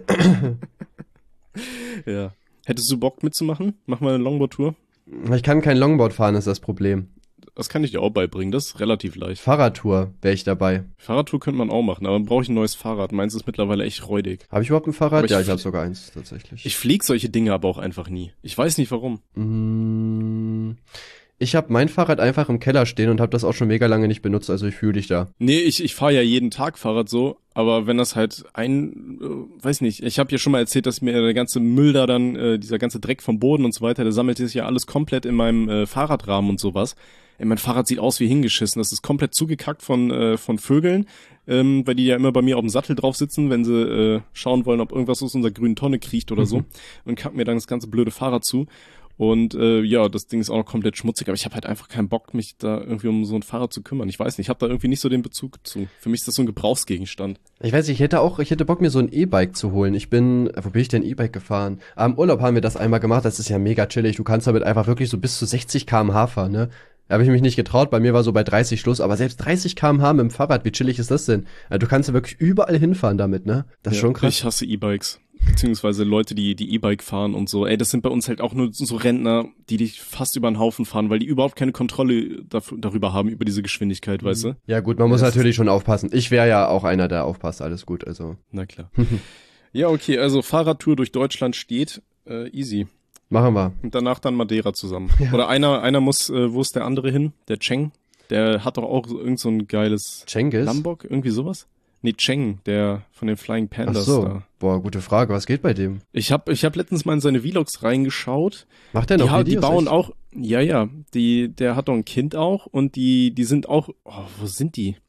Ja. Hättest du Bock mitzumachen? Mach mal eine Longboard-Tour. Ich kann kein Longboard fahren, ist das Problem. Das kann ich dir auch beibringen, das ist relativ leicht. Fahrradtour wäre ich dabei. Fahrradtour könnte man auch machen, aber dann brauche ich ein neues Fahrrad. Meins ist mittlerweile echt räudig. Habe ich überhaupt ein Fahrrad? Aber ich Ja, ich flie- habe sogar eins, tatsächlich. Ich flieg solche Dinge aber auch einfach nie. Ich weiß nicht warum. Mm, ich habe mein Fahrrad einfach im Keller stehen und habe das auch schon mega lange nicht benutzt, also ich fühle dich da. Nee, ich, ich fahre ja jeden Tag Fahrrad so, aber wenn das halt ein, äh, weiß nicht, ich habe ja schon mal erzählt, dass mir der ganze Müll da dann, äh, dieser ganze Dreck vom Boden und so weiter, der sammelt sich ja alles komplett in meinem äh, Fahrradrahmen und sowas. Ey, mein Fahrrad sieht aus wie hingeschissen, das ist komplett zugekackt von äh, von Vögeln, ähm, weil die ja immer bei mir auf dem Sattel drauf sitzen, wenn sie äh, schauen wollen, ob irgendwas aus unserer grünen Tonne kriecht oder so, und kacken mir dann das ganze blöde Fahrrad zu. Und äh, ja, das Ding ist auch noch komplett schmutzig, aber ich habe halt einfach keinen Bock, mich da irgendwie um so ein Fahrrad zu kümmern. Ich weiß nicht, ich habe da irgendwie nicht so den Bezug zu. Für mich ist das so ein Gebrauchsgegenstand. Ich weiß, ich hätte auch, ich hätte Bock, mir so ein E-Bike zu holen. Ich bin, äh, wo bin ich denn E-Bike gefahren? Am Urlaub haben wir das einmal gemacht, das ist ja mega chillig. Du kannst damit einfach wirklich so bis zu sechzig Kilometer pro Stunde fahren, ne? Da habe ich mich nicht getraut, bei mir war so bei dreißig Schluss, aber selbst dreißig Kilometer pro Stunde mit dem Fahrrad, wie chillig ist das denn? Also, du kannst ja wirklich überall hinfahren damit, ne? Das ist Ja, schon krass. Ich hasse E-Bikes. Beziehungsweise Leute, die die E-Bike fahren und so. Ey, das sind bei uns halt auch nur so Rentner, die dich fast über den Haufen fahren, weil die überhaupt keine Kontrolle daf- darüber haben, über diese Geschwindigkeit, weißt du? Ja gut, man muss Das- natürlich schon aufpassen. Ich wäre ja auch einer, der aufpasst, alles gut, also. Na klar. Ja, okay, also Fahrradtour durch Deutschland steht, äh, easy. Machen wir. Und danach dann Madeira zusammen. Ja. Oder einer, einer muss, äh, wo ist der andere hin? Der Cheng? Der hat doch auch so, irgend so ein geiles Cengiz? Lombok, irgendwie sowas? Nee, Cheng, der von den Flying Ach Pandas so. da. Boah, gute Frage. Was geht bei dem? Ich hab, ich hab letztens mal in seine Vlogs reingeschaut. Macht der Die, noch ha- die Videos? bauen echt? auch, ja, ja, die, der hat doch ein Kind auch und die, die sind auch, oh, wo sind die?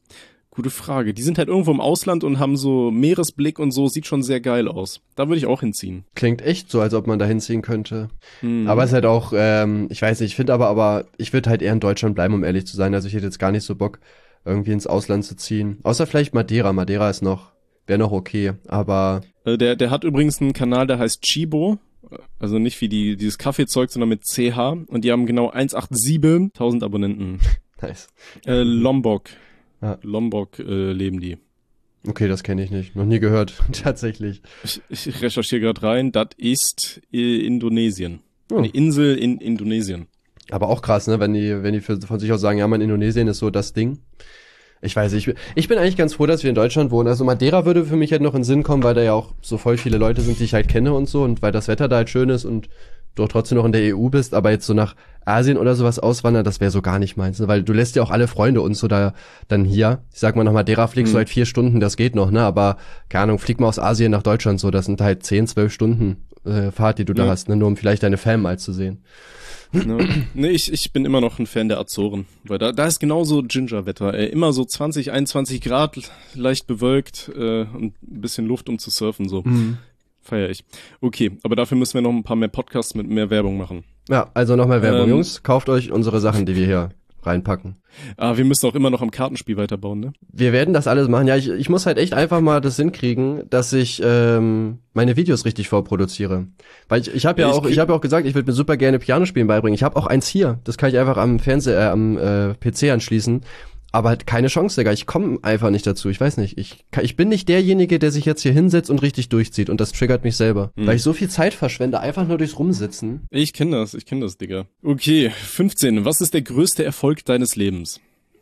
Gute Frage. Die sind halt irgendwo im Ausland und haben so Meeresblick und so, sieht schon sehr geil aus. Da würde ich auch hinziehen. Klingt echt so, als ob man da hinziehen könnte. Hm. Aber es ist halt auch, ähm, ich weiß nicht, ich finde aber, aber ich würde halt eher in Deutschland bleiben, um ehrlich zu sein. Also ich hätte jetzt gar nicht so Bock, irgendwie ins Ausland zu ziehen. Außer vielleicht Madeira. Madeira ist noch, wäre noch okay, aber... Äh, der, der hat übrigens einen Kanal, der heißt Chibo. Also nicht wie die dieses Kaffeezeug, sondern mit C H. Und die haben genau hundertsiebenundachtzigtausend Abonnenten. Nice. Äh, Lombok. Ja. Lombok äh, leben die. Okay, das kenne ich nicht. Noch nie gehört, tatsächlich. Ich, ich recherchiere gerade rein. Das ist äh, Indonesien. Oh. Eine Insel in Indonesien. Aber auch krass, ne, wenn die, wenn die für, von sich aus sagen, ja, man, Indonesien ist so das Ding. Ich weiß nicht, ich, ich bin eigentlich ganz froh, dass wir in Deutschland wohnen. Also Madeira würde für mich halt noch in den Sinn kommen, weil da ja auch so voll viele Leute sind, die ich halt kenne und so und weil das Wetter da halt schön ist und du auch trotzdem noch in der E U bist, aber jetzt so nach Asien oder sowas auswandern, das wäre so gar nicht meins, ne? Weil du lässt ja auch alle Freunde und so da dann hier. Ich sag mal, nach Madeira fliegst mhm. du halt vier Stunden, das geht noch, ne? Aber, keine Ahnung, flieg mal aus Asien nach Deutschland so, das sind halt zehn, zwölf Stunden äh, Fahrt, die du da ja. hast, ne? Nur um vielleicht deine Fam mal zu sehen. Ja. Nee, ich, ich bin immer noch ein Fan der Azoren, weil da, da ist genauso Ginger-Wetter, äh, immer so zwanzig, einundzwanzig Grad, leicht bewölkt äh, und ein bisschen Luft, um zu surfen, so. Mhm. Feier ich. Okay, aber dafür müssen wir noch ein paar mehr Podcasts mit mehr Werbung machen. Ja, also nochmal Werbung. Ähm, Jungs, kauft euch unsere Sachen, die wir hier reinpacken. Ah, wir müssen auch immer noch am Kartenspiel weiterbauen, ne? Wir werden das alles machen. Ja, ich, ich muss halt echt einfach mal das hinkriegen, dass ich ähm, meine Videos richtig vorproduziere. Weil ich, ich habe ja Ich auch, ich habe ja auch gesagt, ich würde mir super gerne Pianospielen beibringen. Ich habe auch eins hier. Das kann ich einfach am Fernseher, äh, am äh, P C anschließen. Aber halt keine Chance, Digga. Ich komme einfach nicht dazu. Ich weiß nicht. Ich, kann, ich bin nicht derjenige, der sich jetzt hier hinsetzt und richtig durchzieht. Und das triggert mich selber. Hm. Weil ich so viel Zeit verschwende, einfach nur durchs Rumsitzen. Ich kenne das, ich kenne das, Digga. Okay, fünfzehn. Was ist der größte Erfolg deines Lebens?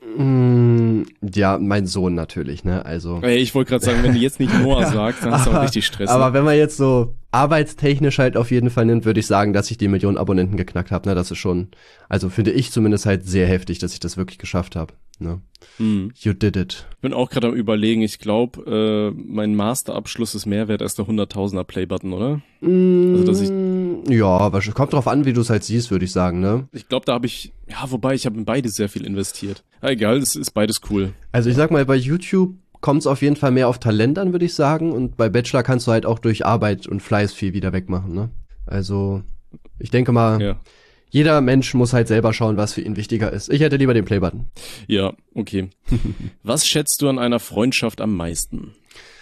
Mm, ja, mein Sohn natürlich, ne? Also. Ey, ich wollte gerade sagen, wenn du jetzt nicht Noah sagst, dann hast du auch richtig Stress. Aber ne? wenn man jetzt so arbeitstechnisch halt auf jeden Fall nimmt, würde ich sagen, dass ich die Million Abonnenten geknackt habe. Ne? Das ist schon, also finde ich zumindest halt sehr heftig, dass ich das wirklich geschafft habe. Ne? Hm. You did it. Ich bin auch gerade am Überlegen, ich glaube, äh, mein Masterabschluss ist mehr wert als der hunderttausender Playbutton, oder? Mm, Also, dass ich- ja, wahrscheinlich- kommt drauf an, wie du es halt siehst, würde ich sagen, ne? Ich glaube, da habe ich, ja, wobei, ich habe in beides sehr viel investiert. Ja, egal, es ist beides cool. Also ich sag mal, bei YouTube kommt es auf jeden Fall mehr auf Talent an, würde ich sagen. Und bei Bachelor kannst du halt auch durch Arbeit und Fleiß viel wieder wegmachen, ne? Also, ich denke mal, Ja. jeder Mensch muss halt selber schauen, was für ihn wichtiger ist. Ich hätte lieber den Playbutton. Ja, okay. Was schätzt du an einer Freundschaft am meisten?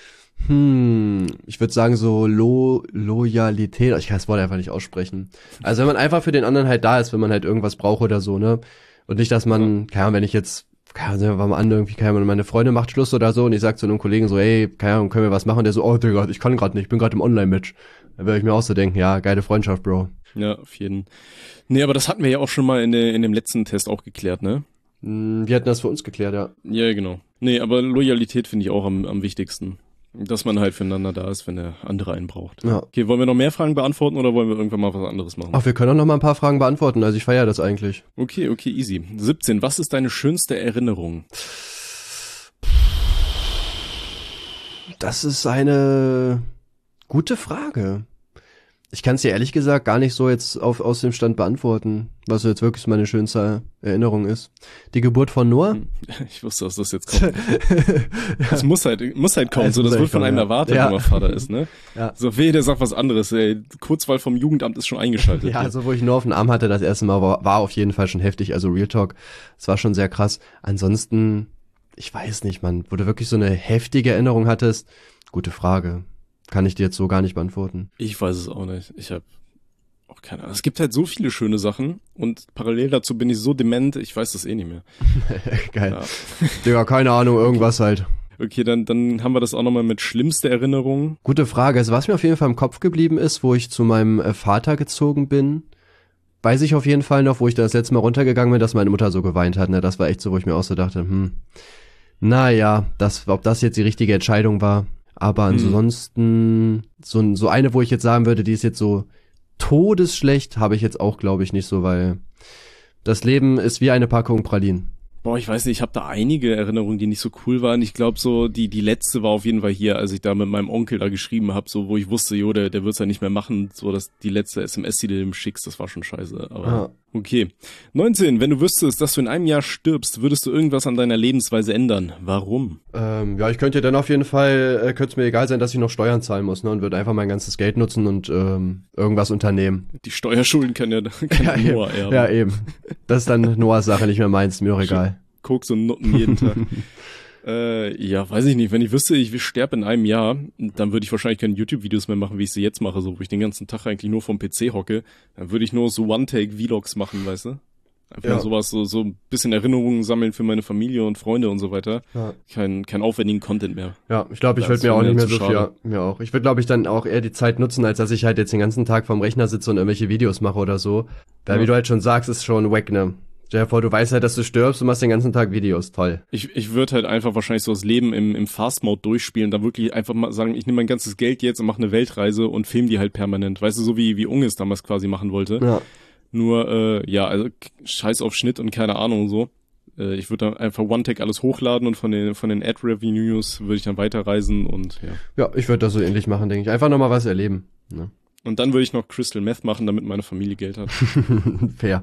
Hm, ich würde sagen so Lo Loyalität. Ich kann das Wort einfach nicht aussprechen. Also wenn man einfach für den anderen halt da ist, wenn man halt irgendwas braucht oder so, ne? Und nicht, dass man, keine Ahnung, wenn ich jetzt, keine Ahnung, sagen wir mal an, irgendwie, keine Ahnung, meine Freundin macht Schluss oder so und ich sag zu einem Kollegen so, ey, keine Ahnung, können wir was machen? Und der so, oh Digga, ich kann gerade nicht, ich bin gerade im Online-Match. Da würde ich mir auch so denken, ja, geile Freundschaft, Bro. Ja, auf jeden. Nee, aber das hatten wir ja auch schon mal in, der, in dem letzten Test auch geklärt, ne? Hm, wir hatten das für uns geklärt, ja. Ja, genau. Nee, aber Loyalität finde ich auch am, am wichtigsten. Dass man halt füreinander da ist, wenn der andere einen braucht. Ja. Okay, wollen wir noch mehr Fragen beantworten oder wollen wir irgendwann mal was anderes machen? Ach, wir können auch noch mal ein paar Fragen beantworten, also ich feiere das eigentlich. Okay, okay, easy. siebzehn. Was ist deine schönste Erinnerung? Das ist eine gute Frage. Ich kann es dir ehrlich gesagt gar nicht so jetzt auf, aus dem Stand beantworten, was jetzt wirklich meine schönste Erinnerung ist. Die Geburt von Noah. Ich wusste, dass das jetzt kommt. Das muss halt, muss halt kommen. Es So, muss das halt wird von kommen, einem ja. erwartet, Ja. wenn man Vater ist, ne? Ja. So, weh, der sagt was anderes, ey. Kurzwahl vom Jugendamt ist schon eingeschaltet. Ja, also wo ich nur auf den Arm hatte, das erste Mal war, war auf jeden Fall schon heftig, also Real Talk. Es war schon sehr krass. Ansonsten, ich weiß nicht, Mann, wo du wirklich so eine heftige Erinnerung hattest, gute Frage. Kann ich dir jetzt so gar nicht beantworten. Ich weiß es auch nicht. Ich habe auch keine Ahnung. Es gibt halt so viele schöne Sachen und parallel dazu bin ich so dement, ich weiß das eh nicht mehr. Geil. Ja. Digga, keine Ahnung, irgendwas halt. Okay, dann, dann haben wir das auch nochmal mit schlimmste Erinnerungen. Gute Frage. Also was mir auf jeden Fall im Kopf geblieben ist, wo ich zu meinem äh, Vater gezogen bin, weiß ich auf jeden Fall noch, wo ich da das letzte Mal runtergegangen bin, dass meine Mutter so geweint hat. Ne? Das war echt so, wo ich mir auch so dachte, hm, naja, das, ob das jetzt die richtige Entscheidung war. Aber ansonsten, so, so eine, wo ich jetzt sagen würde, die ist jetzt so todesschlecht, habe ich jetzt auch, glaube ich, nicht so, weil das Leben ist wie eine Packung Pralinen. Boah, ich weiß nicht, ich habe da einige Erinnerungen, die nicht so cool waren. Ich glaube so, die die letzte war auf jeden Fall hier, als ich da mit meinem Onkel da geschrieben habe, so wo ich wusste, jo, der, der wird's ja nicht mehr machen, so dass die letzte S M S, die du dem schickst, das war schon scheiße. Aber Ah, Okay. neunzehn. Wenn du wüsstest, dass du in einem Jahr stirbst, würdest du irgendwas an deiner Lebensweise ändern? Warum? Ähm, ja, ich könnte dann auf jeden Fall, äh, könnte es mir egal sein, dass ich noch Steuern zahlen muss, ne, und würde einfach mein ganzes Geld nutzen und ähm, irgendwas unternehmen. Die Steuerschulden kann ja, kann ja, Noah erben. Ja, eben. Das ist dann Noahs Sache, nicht mehr meins, mir auch egal. Koks und Nutten jeden Tag. Äh, ja, weiß ich nicht. Wenn ich wüsste, ich sterbe in einem Jahr, dann würde ich wahrscheinlich keine YouTube-Videos mehr machen, wie ich sie jetzt mache, so wo ich den ganzen Tag eigentlich nur vom P C hocke. Dann würde ich nur so One-Take-Vlogs machen, weißt du? Einfach ja. sowas, so, so ein bisschen Erinnerungen sammeln für meine Familie und Freunde und so weiter. Ja. Kein, kein aufwendigen Content mehr. Ja, ich glaube, ich würde mir auch nicht mehr so viel, ja, mir auch. Ich würde, glaube ich, dann auch eher die Zeit nutzen, als dass ich halt jetzt den ganzen Tag vorm Rechner sitze und irgendwelche Videos mache oder so. Weil, ja. wie du halt schon sagst, ist schon wack, ne? Stell dir vor, du weißt halt, dass du stirbst und machst den ganzen Tag Videos. Toll. Ich, ich würde halt einfach wahrscheinlich so das Leben im, im Fast-Mode durchspielen, da wirklich einfach mal sagen, ich nehme mein ganzes Geld jetzt und mache eine Weltreise und film die halt permanent. Weißt du, so wie, wie Unge es damals quasi machen wollte. Ja. Nur, äh, ja, also scheiß auf Schnitt und keine Ahnung und so. Äh, ich würde dann einfach One-Take alles hochladen und von den, von den Ad-Revenues würde ich dann weiterreisen und ja. Ja, ich würde das so ähnlich machen, denke ich. Einfach nochmal was erleben. Ne? Und dann würde ich noch Crystal Meth machen, damit meine Familie Geld hat. Fair.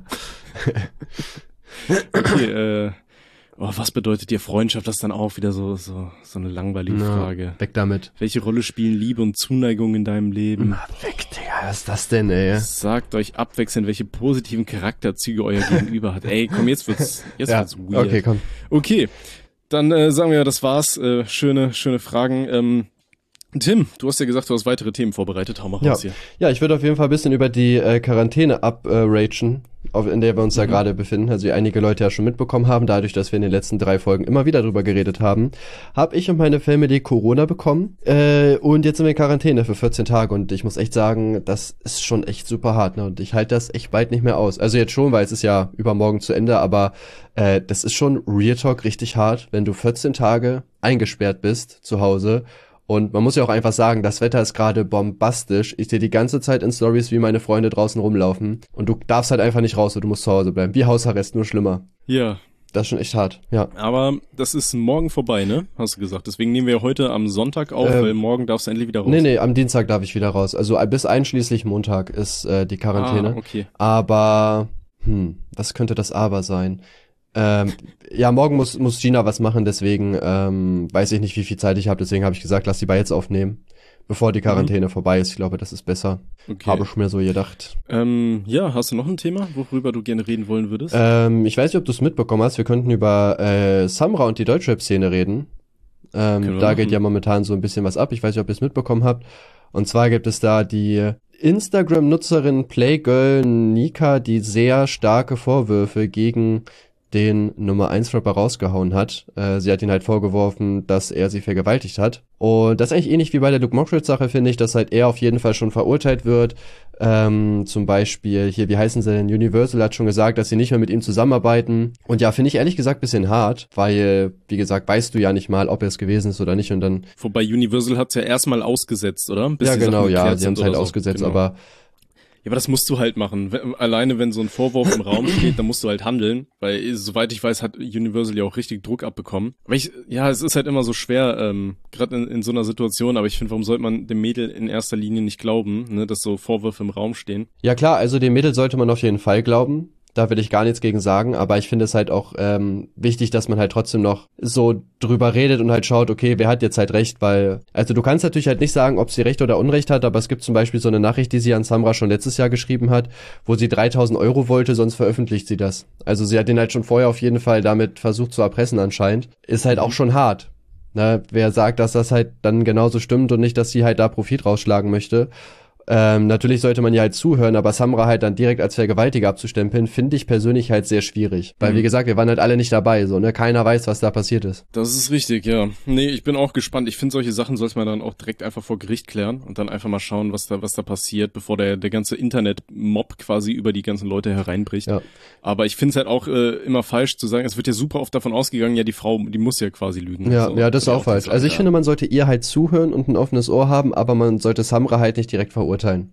Okay, äh, oh, was bedeutet dir Freundschaft? Das ist dann auch wieder so, so, so eine langweilige Na, Frage. Weg damit. Welche Rolle spielen Liebe und Zuneigung in deinem Leben? Na, weg, Digga, was ist das denn, ey? Sagt euch abwechselnd, welche positiven Charakterzüge euer Gegenüber hat. Ey, komm, jetzt wird's, jetzt ja, wird's weird. Okay, komm. Okay, dann äh, sagen wir, das war's. Äh, schöne, schöne Fragen. Ähm, Tim, du hast ja gesagt, du hast weitere Themen vorbereitet. Hau mal ja. raus hier. Ja, ich würde auf jeden Fall ein bisschen über die äh, Quarantäne abragen, äh, in der wir uns mhm. da gerade befinden. Also wie einige Leute ja schon mitbekommen haben, dadurch, dass wir in den letzten drei Folgen immer wieder drüber geredet haben, habe ich und meine Family Corona bekommen. Äh, und jetzt sind wir in Quarantäne für vierzehn Tage. Und ich muss echt sagen, das ist schon echt super hart. Ne? Und ich halte das echt bald nicht mehr aus. Also jetzt schon, weil es ist ja übermorgen zu Ende. Aber äh, das ist schon Real Talk richtig hart, wenn du vierzehn Tage eingesperrt bist zu Hause. Und man muss ja auch einfach sagen, das Wetter ist gerade bombastisch. Ich sehe die ganze Zeit in Stories, wie meine Freunde draußen rumlaufen. Und du darfst halt einfach nicht raus, du musst zu Hause bleiben. Wie Hausarrest, nur schlimmer. Ja. Das ist schon echt hart, ja. Aber das ist morgen vorbei, ne? Hast du gesagt. Deswegen nehmen wir heute am Sonntag auf, ähm, weil morgen darfst du endlich wieder raus. Nee, nee, am Dienstag darf ich wieder raus. Also bis einschließlich Montag ist äh, die Quarantäne. Ah, okay. Aber, hm, was könnte das aber sein? Ähm, ja, morgen muss muss Gina was machen, deswegen ähm, weiß ich nicht, wie viel Zeit ich habe. Deswegen habe ich gesagt, lass die bei jetzt aufnehmen, bevor die Quarantäne mhm. vorbei ist. Ich glaube, das ist besser. Okay. Habe ich mir so gedacht. Ähm, ja, hast du noch ein Thema, worüber du gerne reden wollen würdest? Ähm, ich weiß nicht, ob du es mitbekommen hast. Wir könnten über äh, Samra und die Deutschrap-Szene reden. Ähm, da machen. Geht ja momentan so ein bisschen was ab. Ich weiß nicht, ob ihr es mitbekommen habt. Und zwar gibt es da die Instagram-Nutzerin Playgirl Nika, die sehr starke Vorwürfe gegen den Nummer eins Rapper rausgehauen hat. Äh, sie hat ihn halt vorgeworfen, dass er sie vergewaltigt hat. Und das ist eigentlich ähnlich wie bei der Luke Mockridge-Sache, finde ich, dass halt er auf jeden Fall schon verurteilt wird. Ähm, zum Beispiel, hier, wie heißen sie denn? Universal hat schon gesagt, dass sie nicht mehr mit ihm zusammenarbeiten. Und ja, finde ich ehrlich gesagt bisschen hart, weil, wie gesagt, weißt du ja nicht mal, ob er es gewesen ist oder nicht und dann... Wobei Universal hat's ja erstmal ausgesetzt, oder? Bis ja, genau, ja, sie haben es halt so. ausgesetzt, genau. aber... Ja, aber das musst du halt machen. Wenn, alleine wenn so ein Vorwurf im Raum steht, dann musst du halt handeln, weil soweit ich weiß, hat Universal ja auch richtig Druck abbekommen. Aber ich, ja, es ist halt immer so schwer, ähm, gerade in, in so einer Situation, aber ich finde, warum sollte man dem Mädel in erster Linie nicht glauben, ne, dass so Vorwürfe im Raum stehen? Ja klar, also dem Mädel sollte man auf jeden Fall glauben. Da will ich gar nichts gegen sagen, aber ich finde es halt auch ähm, wichtig, dass man halt trotzdem noch so drüber redet und halt schaut, okay, wer hat jetzt halt recht, weil, also du kannst natürlich halt nicht sagen, ob sie recht oder unrecht hat, aber es gibt zum Beispiel so eine Nachricht, die sie an Samra schon letztes Jahr geschrieben hat, wo sie dreitausend Euro wollte, sonst veröffentlicht sie das. Also sie hat den halt schon vorher auf jeden Fall damit versucht zu erpressen anscheinend. Ist halt auch schon hart. Ne? Wer sagt, dass das halt dann genauso stimmt und nicht, dass sie halt da Profit rausschlagen möchte. Ähm, natürlich sollte man ja halt zuhören, aber Samra halt dann direkt als Vergewaltiger abzustempeln, finde ich persönlich halt sehr schwierig. Weil, mhm. wie gesagt, wir waren halt alle nicht dabei, so, ne? Keiner weiß, was da passiert ist. Das ist richtig, ja. Nee, ich bin auch gespannt. Ich finde, solche Sachen sollte man dann auch direkt einfach vor Gericht klären und dann einfach mal schauen, was da, was da passiert, bevor der, der ganze Internet-Mob quasi über die ganzen Leute hereinbricht. Ja. Aber ich finde es halt auch äh, immer falsch zu sagen, es wird ja super oft davon ausgegangen, ja, die Frau, die muss ja quasi lügen. Ja, so. ja, das ist auch falsch. Also ich ja. finde, man sollte ihr halt zuhören und ein offenes Ohr haben, aber man sollte Samra halt nicht direkt verurteilen. Urteilen.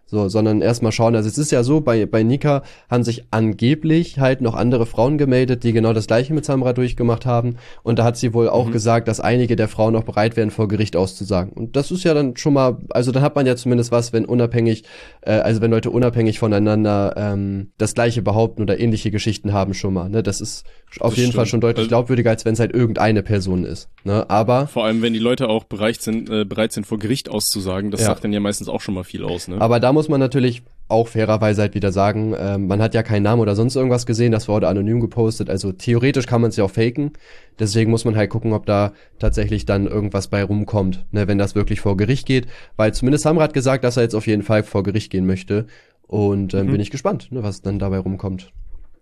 So, sondern erstmal schauen. Also es ist ja so, bei bei Nika haben sich angeblich halt noch andere Frauen gemeldet, die genau das gleiche mit Samra durchgemacht haben. Und da hat sie wohl auch mhm. gesagt, dass einige der Frauen auch bereit wären, vor Gericht auszusagen. Und das ist ja dann schon mal, also dann hat man ja zumindest was, wenn unabhängig, äh, also wenn Leute unabhängig voneinander ähm, das gleiche behaupten oder ähnliche Geschichten haben schon mal. Ne? Das ist auf das jeden stimmt. Fall schon deutlich glaubwürdiger, als wenn es halt irgendeine Person ist. Ne? Aber vor allem, wenn die Leute auch bereit sind, äh, bereit sind, vor Gericht auszusagen, das ja. sagt dann ja meistens auch schon mal viel aus. Ne? Aber da muss man natürlich auch fairerweise halt wieder sagen, ähm, man hat ja keinen Namen oder sonst irgendwas gesehen, das wurde anonym gepostet, also theoretisch kann man es ja auch faken, deswegen muss man halt gucken, ob da tatsächlich dann irgendwas bei rumkommt, ne, wenn das wirklich vor Gericht geht, weil zumindest Samra hat gesagt, dass er jetzt auf jeden Fall vor Gericht gehen möchte und ähm, mhm. bin ich gespannt, ne, was dann dabei rumkommt.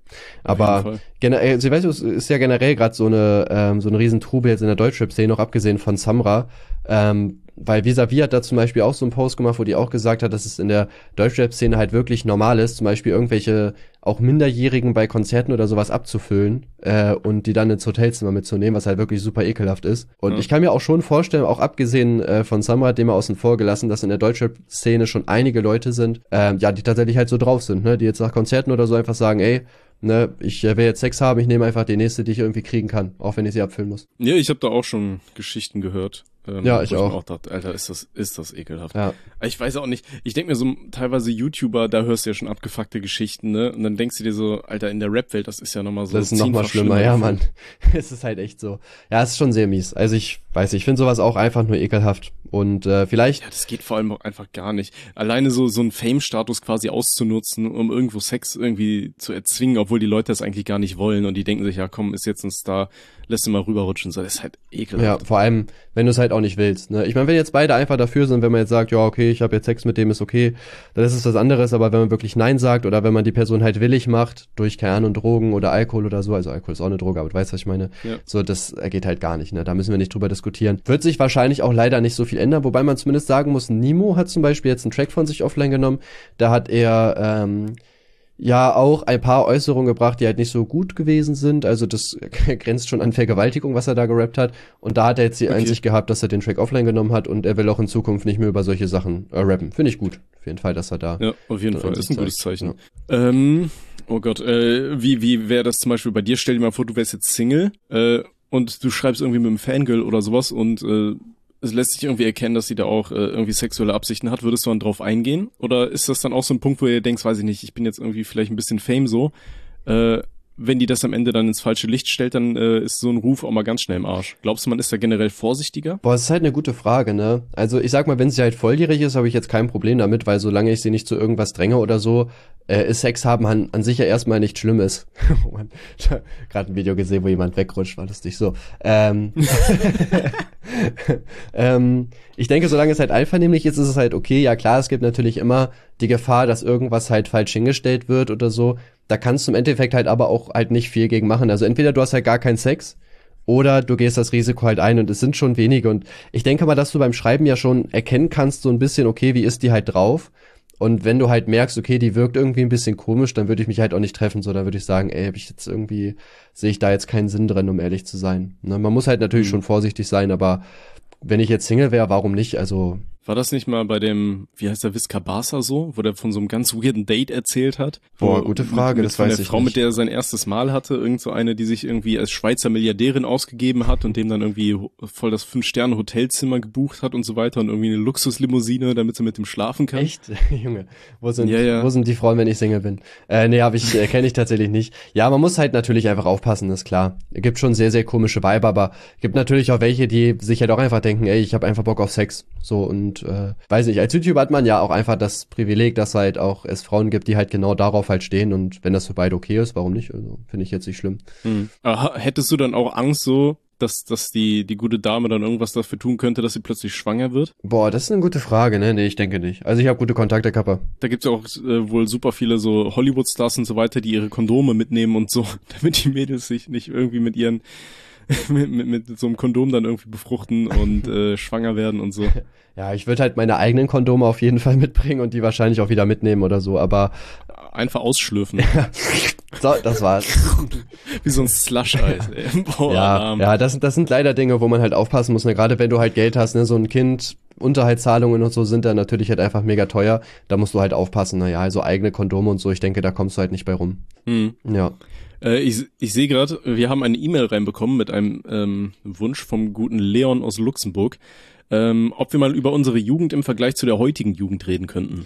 Aber generell, also, weißt du, es ist ja generell gerade so eine ähm, so eine riesen Trubel jetzt in der Deutschrap-Szene, noch abgesehen von Samra, ähm, weil Vis-a-vis hat da zum Beispiel auch so einen Post gemacht, wo die auch gesagt hat, dass es in der Deutschrap-Szene halt wirklich normal ist, zum Beispiel irgendwelche auch Minderjährigen bei Konzerten oder sowas abzufüllen äh, und die dann ins Hotelzimmer mitzunehmen, was halt wirklich super ekelhaft ist. Und ja. ich kann mir auch schon vorstellen, auch abgesehen äh, von Samra, den wir außen vor gelassen, dass in der Deutschrap-Szene schon einige Leute sind, äh, ja, die tatsächlich halt so drauf sind, ne, die jetzt nach Konzerten oder so einfach sagen, ey, ne, ich äh, will jetzt Sex haben, ich nehme einfach die nächste, die ich irgendwie kriegen kann, auch wenn ich sie abfüllen muss. Ja, ich habe da auch schon Geschichten gehört. Ähm, ja, ich auch. Ich auch dachte, Alter, ist das, ist das ekelhaft. Ja. Ich weiß auch nicht, ich denke mir so, teilweise YouTuber, da hörst du ja schon abgefuckte Geschichten, ne? Und dann denkst du dir so, Alter, in der Rap-Welt, das ist ja nochmal so. Das ist nochmal schlimmer, schlimmer, ja, Mann. Es ist halt echt so. Ja, es ist schon sehr mies. Also ich weiß nicht, ich finde sowas auch einfach nur ekelhaft. Und äh, vielleicht... Ja, das geht vor allem auch einfach gar nicht. Alleine so so einen Fame-Status quasi auszunutzen, um irgendwo Sex irgendwie zu erzwingen, obwohl die Leute das eigentlich gar nicht wollen und die denken sich, ja komm, ist jetzt ein Star, lässt ihn mal rüberrutschen. So, das ist halt ekelhaft. Ja, vor allem, wenn du es halt auch nicht willst. Ne? Ich meine, wenn jetzt beide einfach dafür sind, wenn man jetzt sagt, ja okay, ich habe jetzt Sex mit dem, ist okay, dann ist es was anderes. Aber wenn man wirklich Nein sagt oder wenn man die Person halt willig macht, durch, keine Ahnung, Drogen oder Alkohol oder so, also Alkohol ist auch eine Droge, aber du weißt, was ich meine, ja. So, das geht halt gar nicht. Ne? Da müssen wir nicht drüber diskutieren. Wird sich wahrscheinlich auch leider nicht so viel ändern, wobei man zumindest sagen muss, Nemo hat zum Beispiel jetzt einen Track von sich offline genommen, da hat er ähm, ja auch ein paar Äußerungen gebracht, die halt nicht so gut gewesen sind, also das grenzt schon an Vergewaltigung, was er da gerappt hat, und da hat er jetzt die okay. Einsicht gehabt, dass er den Track offline genommen hat und er will auch in Zukunft nicht mehr über solche Sachen äh, rappen. Finde ich gut, auf jeden Fall, dass er da... Ja, auf jeden Fall, ist ein gutes Zeichen. Ja. Ähm, oh Gott, äh, wie, wie wäre das zum Beispiel bei dir? Stell dir mal vor, du wärst jetzt Single äh, und du schreibst irgendwie mit einem Fangirl oder sowas und äh, es lässt sich irgendwie erkennen, dass sie da auch äh, irgendwie sexuelle Absichten hat. Würdest du dann drauf eingehen? Oder ist das dann auch so ein Punkt, wo ihr denkst, weiß ich nicht, ich bin jetzt irgendwie vielleicht ein bisschen Fame so. Äh, wenn die das am Ende dann ins falsche Licht stellt, dann äh, ist so ein Ruf auch mal ganz schnell im Arsch. Glaubst du, man ist da generell vorsichtiger? Boah, das ist halt eine gute Frage, ne? Also ich sag mal, wenn sie halt volljährig ist, habe ich jetzt kein Problem damit, weil solange ich sie nicht zu irgendwas dränge oder so, äh, ist Sex haben an, an sich ja erstmal nicht schlimm ist. Oh Mann, ich hab gerade ein Video gesehen, wo jemand wegrutscht, war lustig so. Ähm, ähm, ich denke, solange es halt einvernehmlich ist, ist es halt okay. Ja klar, es gibt natürlich immer die Gefahr, dass irgendwas halt falsch hingestellt wird oder so. Da kannst du im Endeffekt halt aber auch halt nicht viel gegen machen. Also entweder du hast halt gar keinen Sex oder du gehst das Risiko halt ein und es sind schon wenige. Und ich denke mal, dass du beim Schreiben ja schon erkennen kannst so ein bisschen, okay, wie ist die halt drauf? Und wenn du halt merkst, okay, die wirkt irgendwie ein bisschen komisch, dann würde ich mich halt auch nicht treffen. So, da würde ich sagen, ey, hab ich jetzt irgendwie, sehe ich da jetzt keinen Sinn drin, um ehrlich zu sein. Ne? Man muss halt natürlich mhm. schon vorsichtig sein, aber wenn ich jetzt Single wäre, warum nicht? Also war das nicht mal bei dem, wie heißt der, Wiz Khalifa so, wo der von so einem ganz weirden Date erzählt hat? Boah, gute Frage, mit, mit das weiß ich Frau, nicht. Mit der er sein erstes Mal hatte, irgend so eine, die sich irgendwie als Schweizer Milliardärin ausgegeben hat und dem dann irgendwie voll das Fünf-Sterne-Hotelzimmer gebucht hat und so weiter und irgendwie eine Luxuslimousine, damit sie mit dem schlafen kann. Echt? Junge, wo sind, ja, ja. wo sind die Frauen, wenn ich Single bin? Äh, nee, hab ich, äh, kenne ich tatsächlich nicht. Ja, man muss halt natürlich einfach aufpassen, ist klar. Es gibt schon sehr, sehr komische Vibe, aber gibt natürlich auch welche, die sich halt auch einfach denken, ey, ich habe einfach Bock auf Sex. So und, äh, weiß nicht, als YouTuber hat man ja auch einfach das Privileg, dass halt auch es Frauen gibt, die halt genau darauf halt stehen und wenn das für beide okay ist, warum nicht? Also finde ich jetzt nicht schlimm. Hm. Aber hättest du dann auch Angst so, dass dass die die gute Dame dann irgendwas dafür tun könnte, dass sie plötzlich schwanger wird? Boah, das ist eine gute Frage, ne? Nee, ich denke nicht. Also ich habe gute Kontakte, Kappa. Da gibt's ja auch äh, wohl super viele so Hollywood-Stars und so weiter, die ihre Kondome mitnehmen und so, damit die Mädels sich nicht irgendwie mit ihren mit, mit, mit so einem Kondom dann irgendwie befruchten und äh, schwanger werden und so. Ja, ich würde halt meine eigenen Kondome auf jeden Fall mitbringen und die wahrscheinlich auch wieder mitnehmen oder so, aber einfach ausschlürfen. So, das war's. Wie so ein Slush-Eis, ey. Boah, ja, Alarm. ja, das, das sind leider Dinge, wo man halt aufpassen muss, ne? Gerade wenn du halt Geld hast, ne? So ein Kind Unterhaltszahlungen und so sind dann natürlich halt einfach mega teuer. Da musst du halt aufpassen, naja, also eigene Kondome und so, ich denke, da kommst du halt nicht bei rum. Hm. Ja. Äh, ich ich sehe gerade, wir haben eine E-Mail reinbekommen mit einem ähm, Wunsch vom guten Leon aus Luxemburg, ähm, ob wir mal über unsere Jugend im Vergleich zu der heutigen Jugend reden könnten.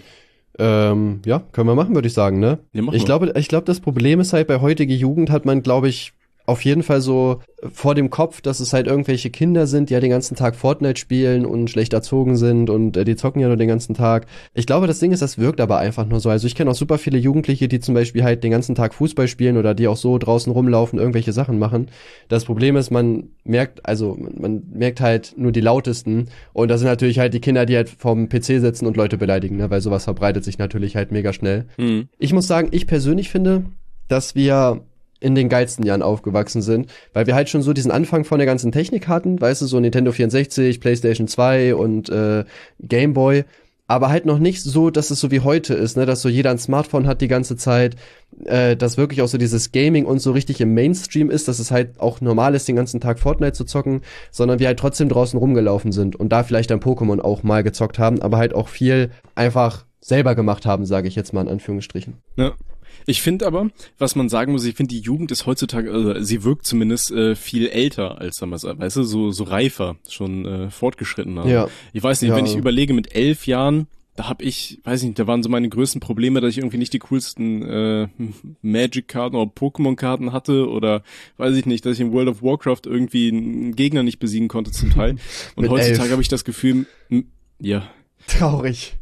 Ähm, ja, können wir machen, würde ich sagen, ne? Ja, mach ich mal. glaube, ich glaube, das Problem ist halt, bei heutiger Jugend hat man, glaube ich, auf jeden Fall so vor dem Kopf, dass es halt irgendwelche Kinder sind, die ja den ganzen Tag Fortnite spielen und schlecht erzogen sind und äh, die zocken ja nur den ganzen Tag. Ich glaube, das Ding ist, das wirkt aber einfach nur so. Also ich kenne auch super viele Jugendliche, die zum Beispiel halt den ganzen Tag Fußball spielen oder die auch so draußen rumlaufen, irgendwelche Sachen machen. Das Problem ist, man merkt, also man merkt halt nur die lautesten und das sind natürlich halt die Kinder, die halt vorm P C sitzen und Leute beleidigen, ne? Weil sowas verbreitet sich natürlich halt mega schnell. Mhm. Ich muss sagen, ich persönlich finde, dass wir in den geilsten Jahren aufgewachsen sind, weil wir halt schon so diesen Anfang von der ganzen Technik hatten, weißt du, so Nintendo vierundsechzig, PlayStation zwei und äh, Game Boy, aber halt noch nicht so, dass es so wie heute ist, ne, dass so jeder ein Smartphone hat die ganze Zeit, äh, dass wirklich auch so dieses Gaming und so richtig im Mainstream ist, dass es halt auch normal ist, den ganzen Tag Fortnite zu zocken, sondern wir halt trotzdem draußen rumgelaufen sind und da vielleicht ein Pokémon auch mal gezockt haben, aber halt auch viel einfach selber gemacht haben, sage ich jetzt mal in Anführungsstrichen. Ja. Ich finde aber, was man sagen muss, ich finde, die Jugend ist heutzutage, also sie wirkt zumindest äh, viel älter als damals, weißt du, so so reifer, schon äh, fortgeschrittener. Ja. Ich weiß nicht, Ja. wenn ich überlege, mit elf Jahren, da hab ich, weiß ich nicht, da waren so meine größten Probleme, dass ich irgendwie nicht die coolsten äh, Magic-Karten oder Pokémon-Karten hatte oder weiß ich nicht, dass ich in World of Warcraft irgendwie einen Gegner nicht besiegen konnte zum Teil. Und Mit heutzutage elf. habe ich das Gefühl, m- ja, Traurig.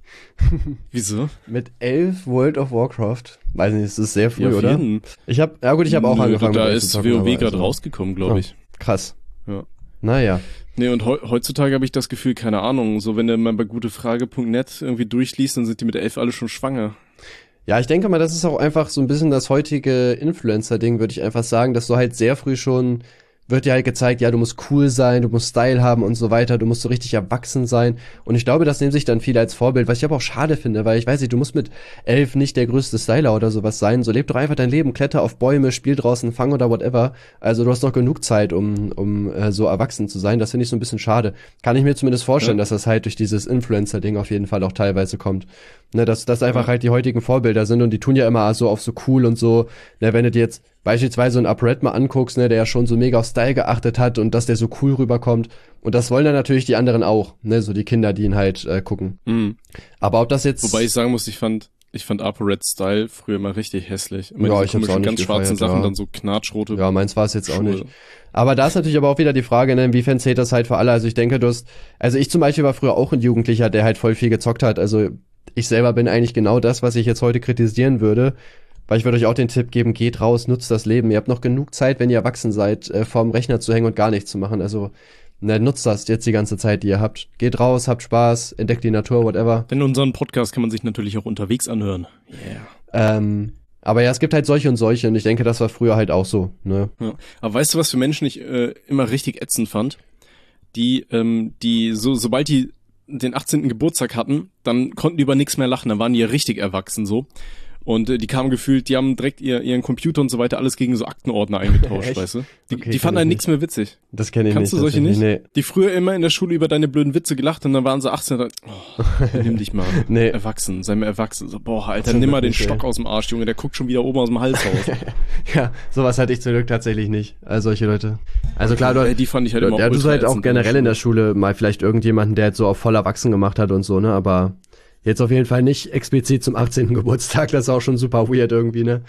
wieso? Mit elf World of Warcraft. Weiß nicht, das ist sehr früh, Ja, auf oder? jeden. Ich hab, ja gut, ich habe auch Nö, angefangen Da mit elf ist zu zocken, aber WoW gerade also- rausgekommen, glaube ich. Krass. Ja. Naja. Nee, und he heutzutage habe ich das Gefühl, keine Ahnung, so wenn du mal bei gutefrage punkt net irgendwie durchliest, dann sind die mit elf alle schon schwanger. Ja, ich denke mal, das ist auch einfach so ein bisschen das heutige Influencer-Ding, würde ich einfach sagen, dass du halt sehr früh schon, wird dir halt gezeigt, ja, du musst cool sein, du musst Style haben und so weiter, du musst so richtig erwachsen sein. Und ich glaube, das nehmen sich dann viele als Vorbild, was ich aber auch schade finde, weil ich weiß nicht, du musst mit elf nicht der größte Styler oder sowas sein. So leb doch einfach dein Leben, kletter auf Bäume, spiel draußen, fang oder whatever. Also du hast noch genug Zeit, um, um äh, so erwachsen zu sein. Das finde ich so ein bisschen schade. Kann ich mir zumindest vorstellen, Ja. dass das halt durch dieses Influencer-Ding auf jeden Fall auch teilweise kommt. Ne, dass das einfach Ja. halt die heutigen Vorbilder sind und die tun ja immer so auf so cool und so. Ne, wenn du dir jetzt beispielsweise einen Upright mal anguckst, ne, der ja schon so mega auf Style geachtet hat und dass der so cool rüberkommt. Und das wollen dann natürlich die anderen auch, ne, so die Kinder, die ihn halt äh, gucken. Mhm. Aber ob das jetzt... Wobei ich sagen muss, ich fand, ich fand ApoRed Style früher immer richtig hässlich. Immer Ja, diese ich hab's auch komischen, nicht ganz schwarzen gefeiert, Sachen, ja. dann so knatschrote. Ja, meins war es jetzt auch Schuhe. nicht. Aber da ist natürlich aber auch wieder die Frage, ne, inwiefern zählt das halt für alle? Also ich denke, du hast, also ich zum Beispiel war früher auch ein Jugendlicher, der halt voll viel gezockt hat. Also ich selber bin eigentlich genau das, was ich jetzt heute kritisieren würde. Weil ich würde euch auch den Tipp geben, geht raus, nutzt das Leben. Ihr habt noch genug Zeit, wenn ihr erwachsen seid, äh, vorm Rechner zu hängen und gar nichts zu machen. Also ne, nutzt das jetzt die ganze Zeit, die ihr habt. Geht raus, habt Spaß, entdeckt die Natur, whatever. Denn unseren Podcast kann man sich natürlich auch unterwegs anhören. Yeah. Ähm, aber ja, es gibt halt solche und solche und ich denke, das war früher halt auch so, ne? Ja. Aber weißt du, was für Menschen ich äh, immer richtig ätzend fand? Die, ähm, die, so, sobald die den achtzehnten Geburtstag hatten, dann konnten die über nichts mehr lachen, dann waren die ja richtig erwachsen so. Und äh, die kamen gefühlt, die haben direkt ihr, ihren Computer und so weiter alles gegen so Aktenordner eingetauscht, Echt? weißt du? Die, Okay, die kenn fanden ich halt nicht. nichts mehr witzig. Das kenne ich Kannst nicht. du solche tatsächlich. nicht? Nee. Die früher immer in der Schule über deine blöden Witze gelacht und dann waren sie achtzehn und dann, oh, nimm dich mal. Nee. Erwachsen, sei mal erwachsen. So, boah, Alter, Zum nimm Glück mal den nicht, ey. Stock aus dem Arsch, Junge, der guckt schon wieder oben aus dem Hals raus. Ja, sowas hatte ich zum Glück tatsächlich nicht. Also solche Leute. Also klar, du, Äh, die fand ich halt immer ja, du ultra halt auch ätzend generell in der Schule. Schule mal vielleicht irgendjemanden, der jetzt so auf voll erwachsen gemacht hat und so, ne, aber jetzt auf jeden Fall nicht explizit zum achtzehnten Geburtstag, das ist auch schon super weird irgendwie, ne?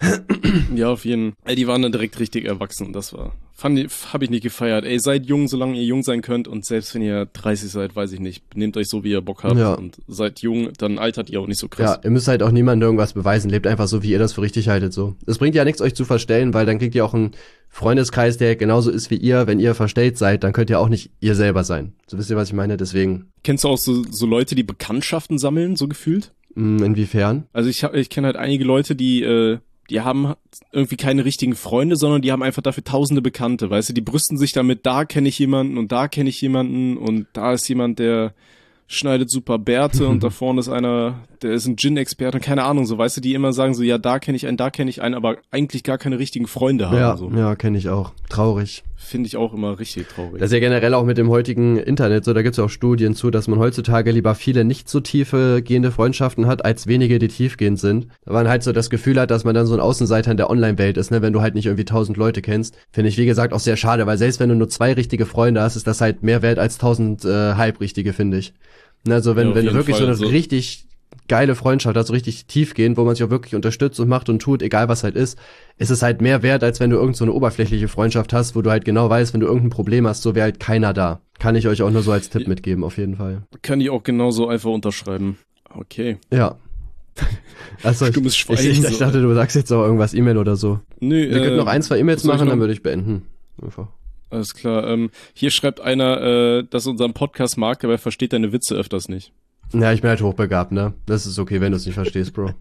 Ja, auf jeden Fall. Ey, die waren dann direkt richtig erwachsen. Das war, fand ich, hab ich nicht gefeiert. Ey, seid jung, solange ihr jung sein könnt und selbst wenn ihr dreißig seid, weiß ich nicht, benehmt euch so, wie ihr Bock habt Ja. und seid jung, dann altert ihr auch nicht so Ja, krass. ihr müsst halt auch niemandem irgendwas beweisen, lebt einfach so, wie ihr das für richtig haltet, so. Es bringt ja nichts, euch zu verstellen, weil dann kriegt ihr auch einen Freundeskreis, der genauso ist wie ihr. Wenn ihr verstellt seid, dann könnt ihr auch nicht ihr selber sein. So wisst ihr, was ich meine? Deswegen, Kennst du auch so, so Leute, die Bekanntschaften sammeln, so gefühlt? mh, inwiefern? Also ich hab, ich kenne halt einige Leute, die, äh, die haben irgendwie keine richtigen Freunde, sondern die haben einfach dafür tausende Bekannte, weißt du, die brüsten sich damit, da kenne ich jemanden und da kenne ich jemanden und da ist jemand, der schneidet super Bärte und da vorne ist einer, der ist ein Gin-Experte, keine Ahnung, so, weißt du, die immer sagen so, ja, da kenne ich einen, da kenne ich einen, aber eigentlich gar keine richtigen Freunde haben. Ja, so. ja, kenne ich auch. Traurig. Finde ich auch immer richtig traurig. Das ist ja generell auch mit dem heutigen Internet so, da gibt's ja auch Studien zu, dass man heutzutage lieber viele nicht so tiefe gehende Freundschaften hat, als wenige, die tiefgehend sind. Da man halt so das Gefühl hat, dass man dann so ein Außenseiter in der Online-Welt ist, ne, wenn du halt nicht irgendwie tausend Leute kennst. Finde ich, wie gesagt, auch sehr schade, weil selbst wenn du nur zwei richtige Freunde hast, ist das halt mehr wert als tausend äh, halbrichtige, finde ich. Also wenn, ja, wenn du wirklich Fall. so eine so richtig geile Freundschaft hast, so richtig tiefgehend, wo man sich auch wirklich unterstützt und macht und tut, egal was halt ist, ist es halt mehr wert, als wenn du irgend so eine oberflächliche Freundschaft hast, wo du halt genau weißt, wenn du irgendein Problem hast, so wäre halt keiner da. Kann ich euch auch nur so als Tipp mitgeben, auf jeden Fall. Kann ich auch genauso einfach unterschreiben. Okay. Ja. Also ich, Stummes Schweigen, ich, ich, ich so. dachte, du sagst jetzt auch irgendwas E-Mail oder so. Nö, Wir äh, könnten noch ein, zwei E-Mails soll ich machen, noch- dann würde ich beenden. Einfach. Alles klar. Ähm, hier schreibt einer, äh, dass er unseren Podcast mag, aber er versteht deine Witze öfters nicht. Ja, ich bin halt hochbegabt, ne? Das ist okay, wenn du es nicht verstehst, Bro.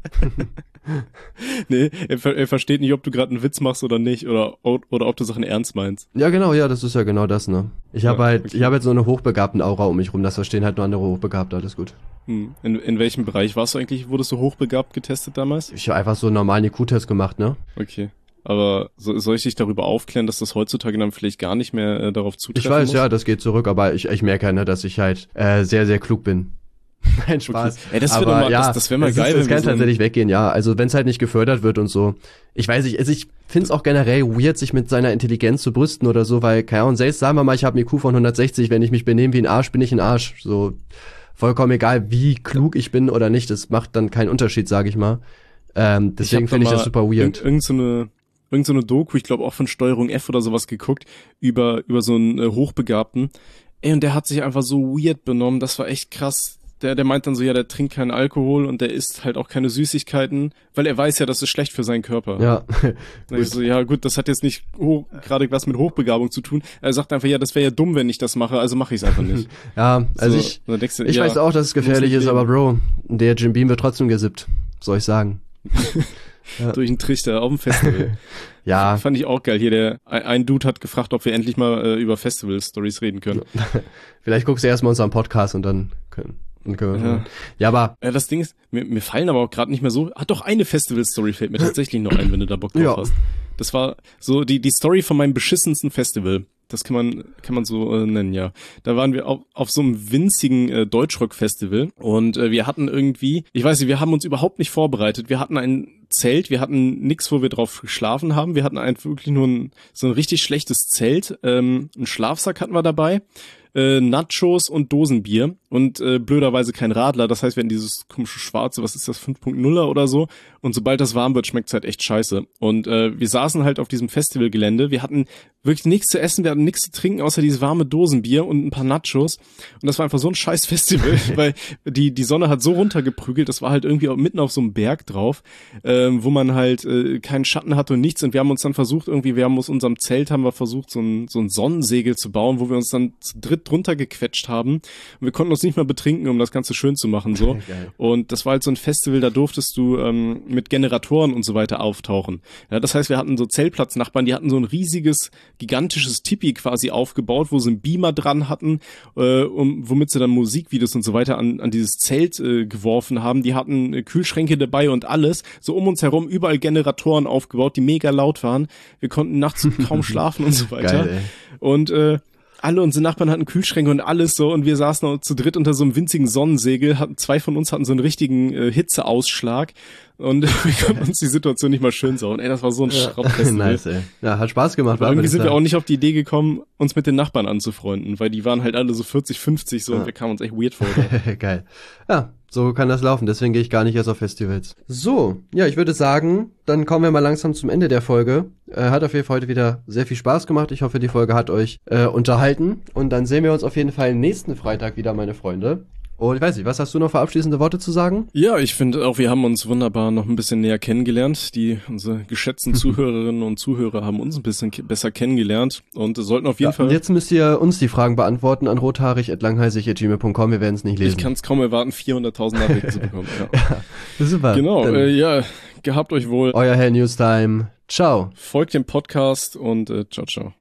Nee, er, ver- er versteht nicht, ob du gerade einen Witz machst oder nicht, oder, oder ob du Sachen ernst meinst. Ja, genau, ja, das ist ja genau das, ne? Ich habe Ja, halt, okay. ich habe jetzt so eine hochbegabten Aura um mich rum, das verstehen halt nur andere Hochbegabte, alles gut. Hm. In, in welchem Bereich warst du eigentlich, wurdest du hochbegabt getestet damals? Ich habe einfach so einen normalen I Q-Test gemacht, ne? Okay. Aber so, soll ich dich darüber aufklären, dass das heutzutage dann vielleicht gar nicht mehr äh, darauf zutreffen Ich weiß, muss? ja, das geht zurück, aber ich, ich merke ja, ne, dass ich halt äh, sehr, sehr klug bin. Nein, Spaß. Okay. Ey, das wär aber doch mal- ja, das- das wär mal es geil, Ist, wenn das wir kann so ein- tatsächlich weggehen, ja. Also wenn es halt nicht gefördert wird und so. Ich weiß nicht, also ich find's auch generell weird, sich mit seiner Intelligenz zu brüsten oder so, weil, keine Ahnung, selbst sagen wir mal, ich habe einen I Q von hundertsechzig, wenn ich mich benehme wie ein Arsch, bin ich ein Arsch. So vollkommen egal, wie klug ich bin oder nicht, das macht dann keinen Unterschied, sage ich mal. Ähm, deswegen hab finde ich da das super mal weird. Irgend, irgend so eine, irgend so eine Doku, ich glaube auch von Steuerung F oder sowas geguckt, über, über so einen äh, Hochbegabten. Ey, und der hat sich einfach so weird benommen, das war echt krass. Der, der meint dann so, ja, der trinkt keinen Alkohol und der isst halt auch keine Süßigkeiten, weil er weiß ja, das ist schlecht für seinen Körper. Ja. Und ich so, ja gut, das hat jetzt nicht hoch, gerade was mit Hochbegabung zu tun. Er sagt einfach, ja, das wäre ja dumm, wenn ich das mache, also mache ich es einfach nicht. Ja, also so, ich, und dann denkst du, ich ja, weiß auch, dass es gefährlich muss ist, nicht aber Bro, der Jim Beam wird trotzdem gesippt. Soll ich sagen. Ja. durch einen Trichter auf dem Festival. Ja, Fand ich auch geil. Hier der ein ein Dude hat gefragt, ob wir endlich mal äh, über Festival-Stories reden können. vielleicht guckst du erstmal unseren Podcast und dann können, dann können wir. Ja. Ja, aber Ja, das Ding ist, mir, mir fallen aber auch gerade nicht mehr so. Hat doch eine Festival-Story fällt mir tatsächlich noch ein, wenn du da Bock drauf Ja. hast. Das war so die die Story von meinem beschissensten Festival. Das kann man kann man so äh, nennen, ja. Da waren wir auf, auf so einem winzigen äh, Deutschrock-Festival und äh, wir hatten irgendwie, ich weiß nicht, wir haben uns überhaupt nicht vorbereitet. Wir hatten ein Zelt, wir hatten nix, wo wir drauf geschlafen haben. Wir hatten ein, wirklich nur ein, so ein richtig schlechtes Zelt. Ähm, einen Schlafsack hatten wir dabei. Äh, Nachos und Dosenbier und äh, blöderweise kein Radler. Das heißt, wir hatten dieses komische Schwarze, was ist das, fünf Punkt nuller oder so. Und sobald das warm wird, schmeckt's halt echt scheiße. Und äh, wir saßen halt auf diesem Festivalgelände. Wir hatten wirklich nichts zu essen, wir hatten nichts zu trinken, außer dieses warme Dosenbier und ein paar Nachos. Und das war einfach so ein scheiß Festival, weil die die Sonne hat so runtergeprügelt. Das war halt irgendwie auch mitten auf so einem Berg drauf, ähm, wo man halt äh, keinen Schatten hatte und nichts. Und wir haben uns dann versucht, irgendwie, wir haben aus unserem Zelt, haben wir versucht, so ein, so ein Sonnensegel zu bauen, wo wir uns dann zu dritt drunter gequetscht haben. Und wir konnten uns nicht mal betrinken, um das Ganze schön zu machen, so. Geil. Und das war halt so ein Festival, da durftest du ähm, mit Generatoren und so weiter auftauchen. Ja, das heißt, wir hatten so Zeltplatznachbarn, die hatten so ein riesiges, gigantisches Tipi quasi aufgebaut, wo sie einen Beamer dran hatten, äh, um, womit sie dann Musikvideos und so weiter an, an dieses Zelt äh, geworfen haben. Die hatten äh, Kühlschränke dabei und alles. So um uns herum überall Generatoren aufgebaut, die mega laut waren. Wir konnten nachts kaum schlafen und so weiter. geil, ey. Und äh, alle unsere Nachbarn hatten Kühlschränke und alles so und wir saßen auch zu dritt unter so einem winzigen Sonnensegel, hatten, zwei von uns hatten so einen richtigen äh, Hitzeausschlag und wir konnten uns die Situation nicht mal schön sauen. Ey, das war so ein Schraubfestival. nice, ey. Ja, hat Spaß gemacht. Aber war irgendwie das sind da. wir auch nicht auf die Idee gekommen, uns mit den Nachbarn anzufreunden, weil die waren halt alle so vierzig, fünfzig so Ja. und wir kamen uns echt weird vor. Geil. Ja, so kann das laufen. Deswegen gehe ich gar nicht erst auf Festivals. So, ja, ich würde sagen, dann kommen wir mal langsam zum Ende der Folge. Äh, hat auf jeden Fall heute wieder sehr viel Spaß gemacht. Ich hoffe, die Folge hat euch äh, unterhalten. Und dann sehen wir uns auf jeden Fall nächsten Freitag wieder, meine Freunde. Und ich weiß nicht, was hast du noch für abschließende Worte zu sagen? Ja, ich finde auch, wir haben uns wunderbar noch ein bisschen näher kennengelernt. Die, unsere geschätzten Zuhörerinnen und Zuhörer haben uns ein bisschen ke- besser kennengelernt und sollten auf jeden Ja, Fall... und jetzt müsst ihr uns die Fragen beantworten an rothaarig at langheisig at gmail punkt com. Wir werden es nicht lesen. Ich kann es kaum erwarten, vierhunderttausend Nachrichten zu bekommen. Ja. Super. Genau, Dann äh, ja, gehabt euch wohl. euer Herr Newstime. Ciao. Folgt dem Podcast und äh, ciao, ciao.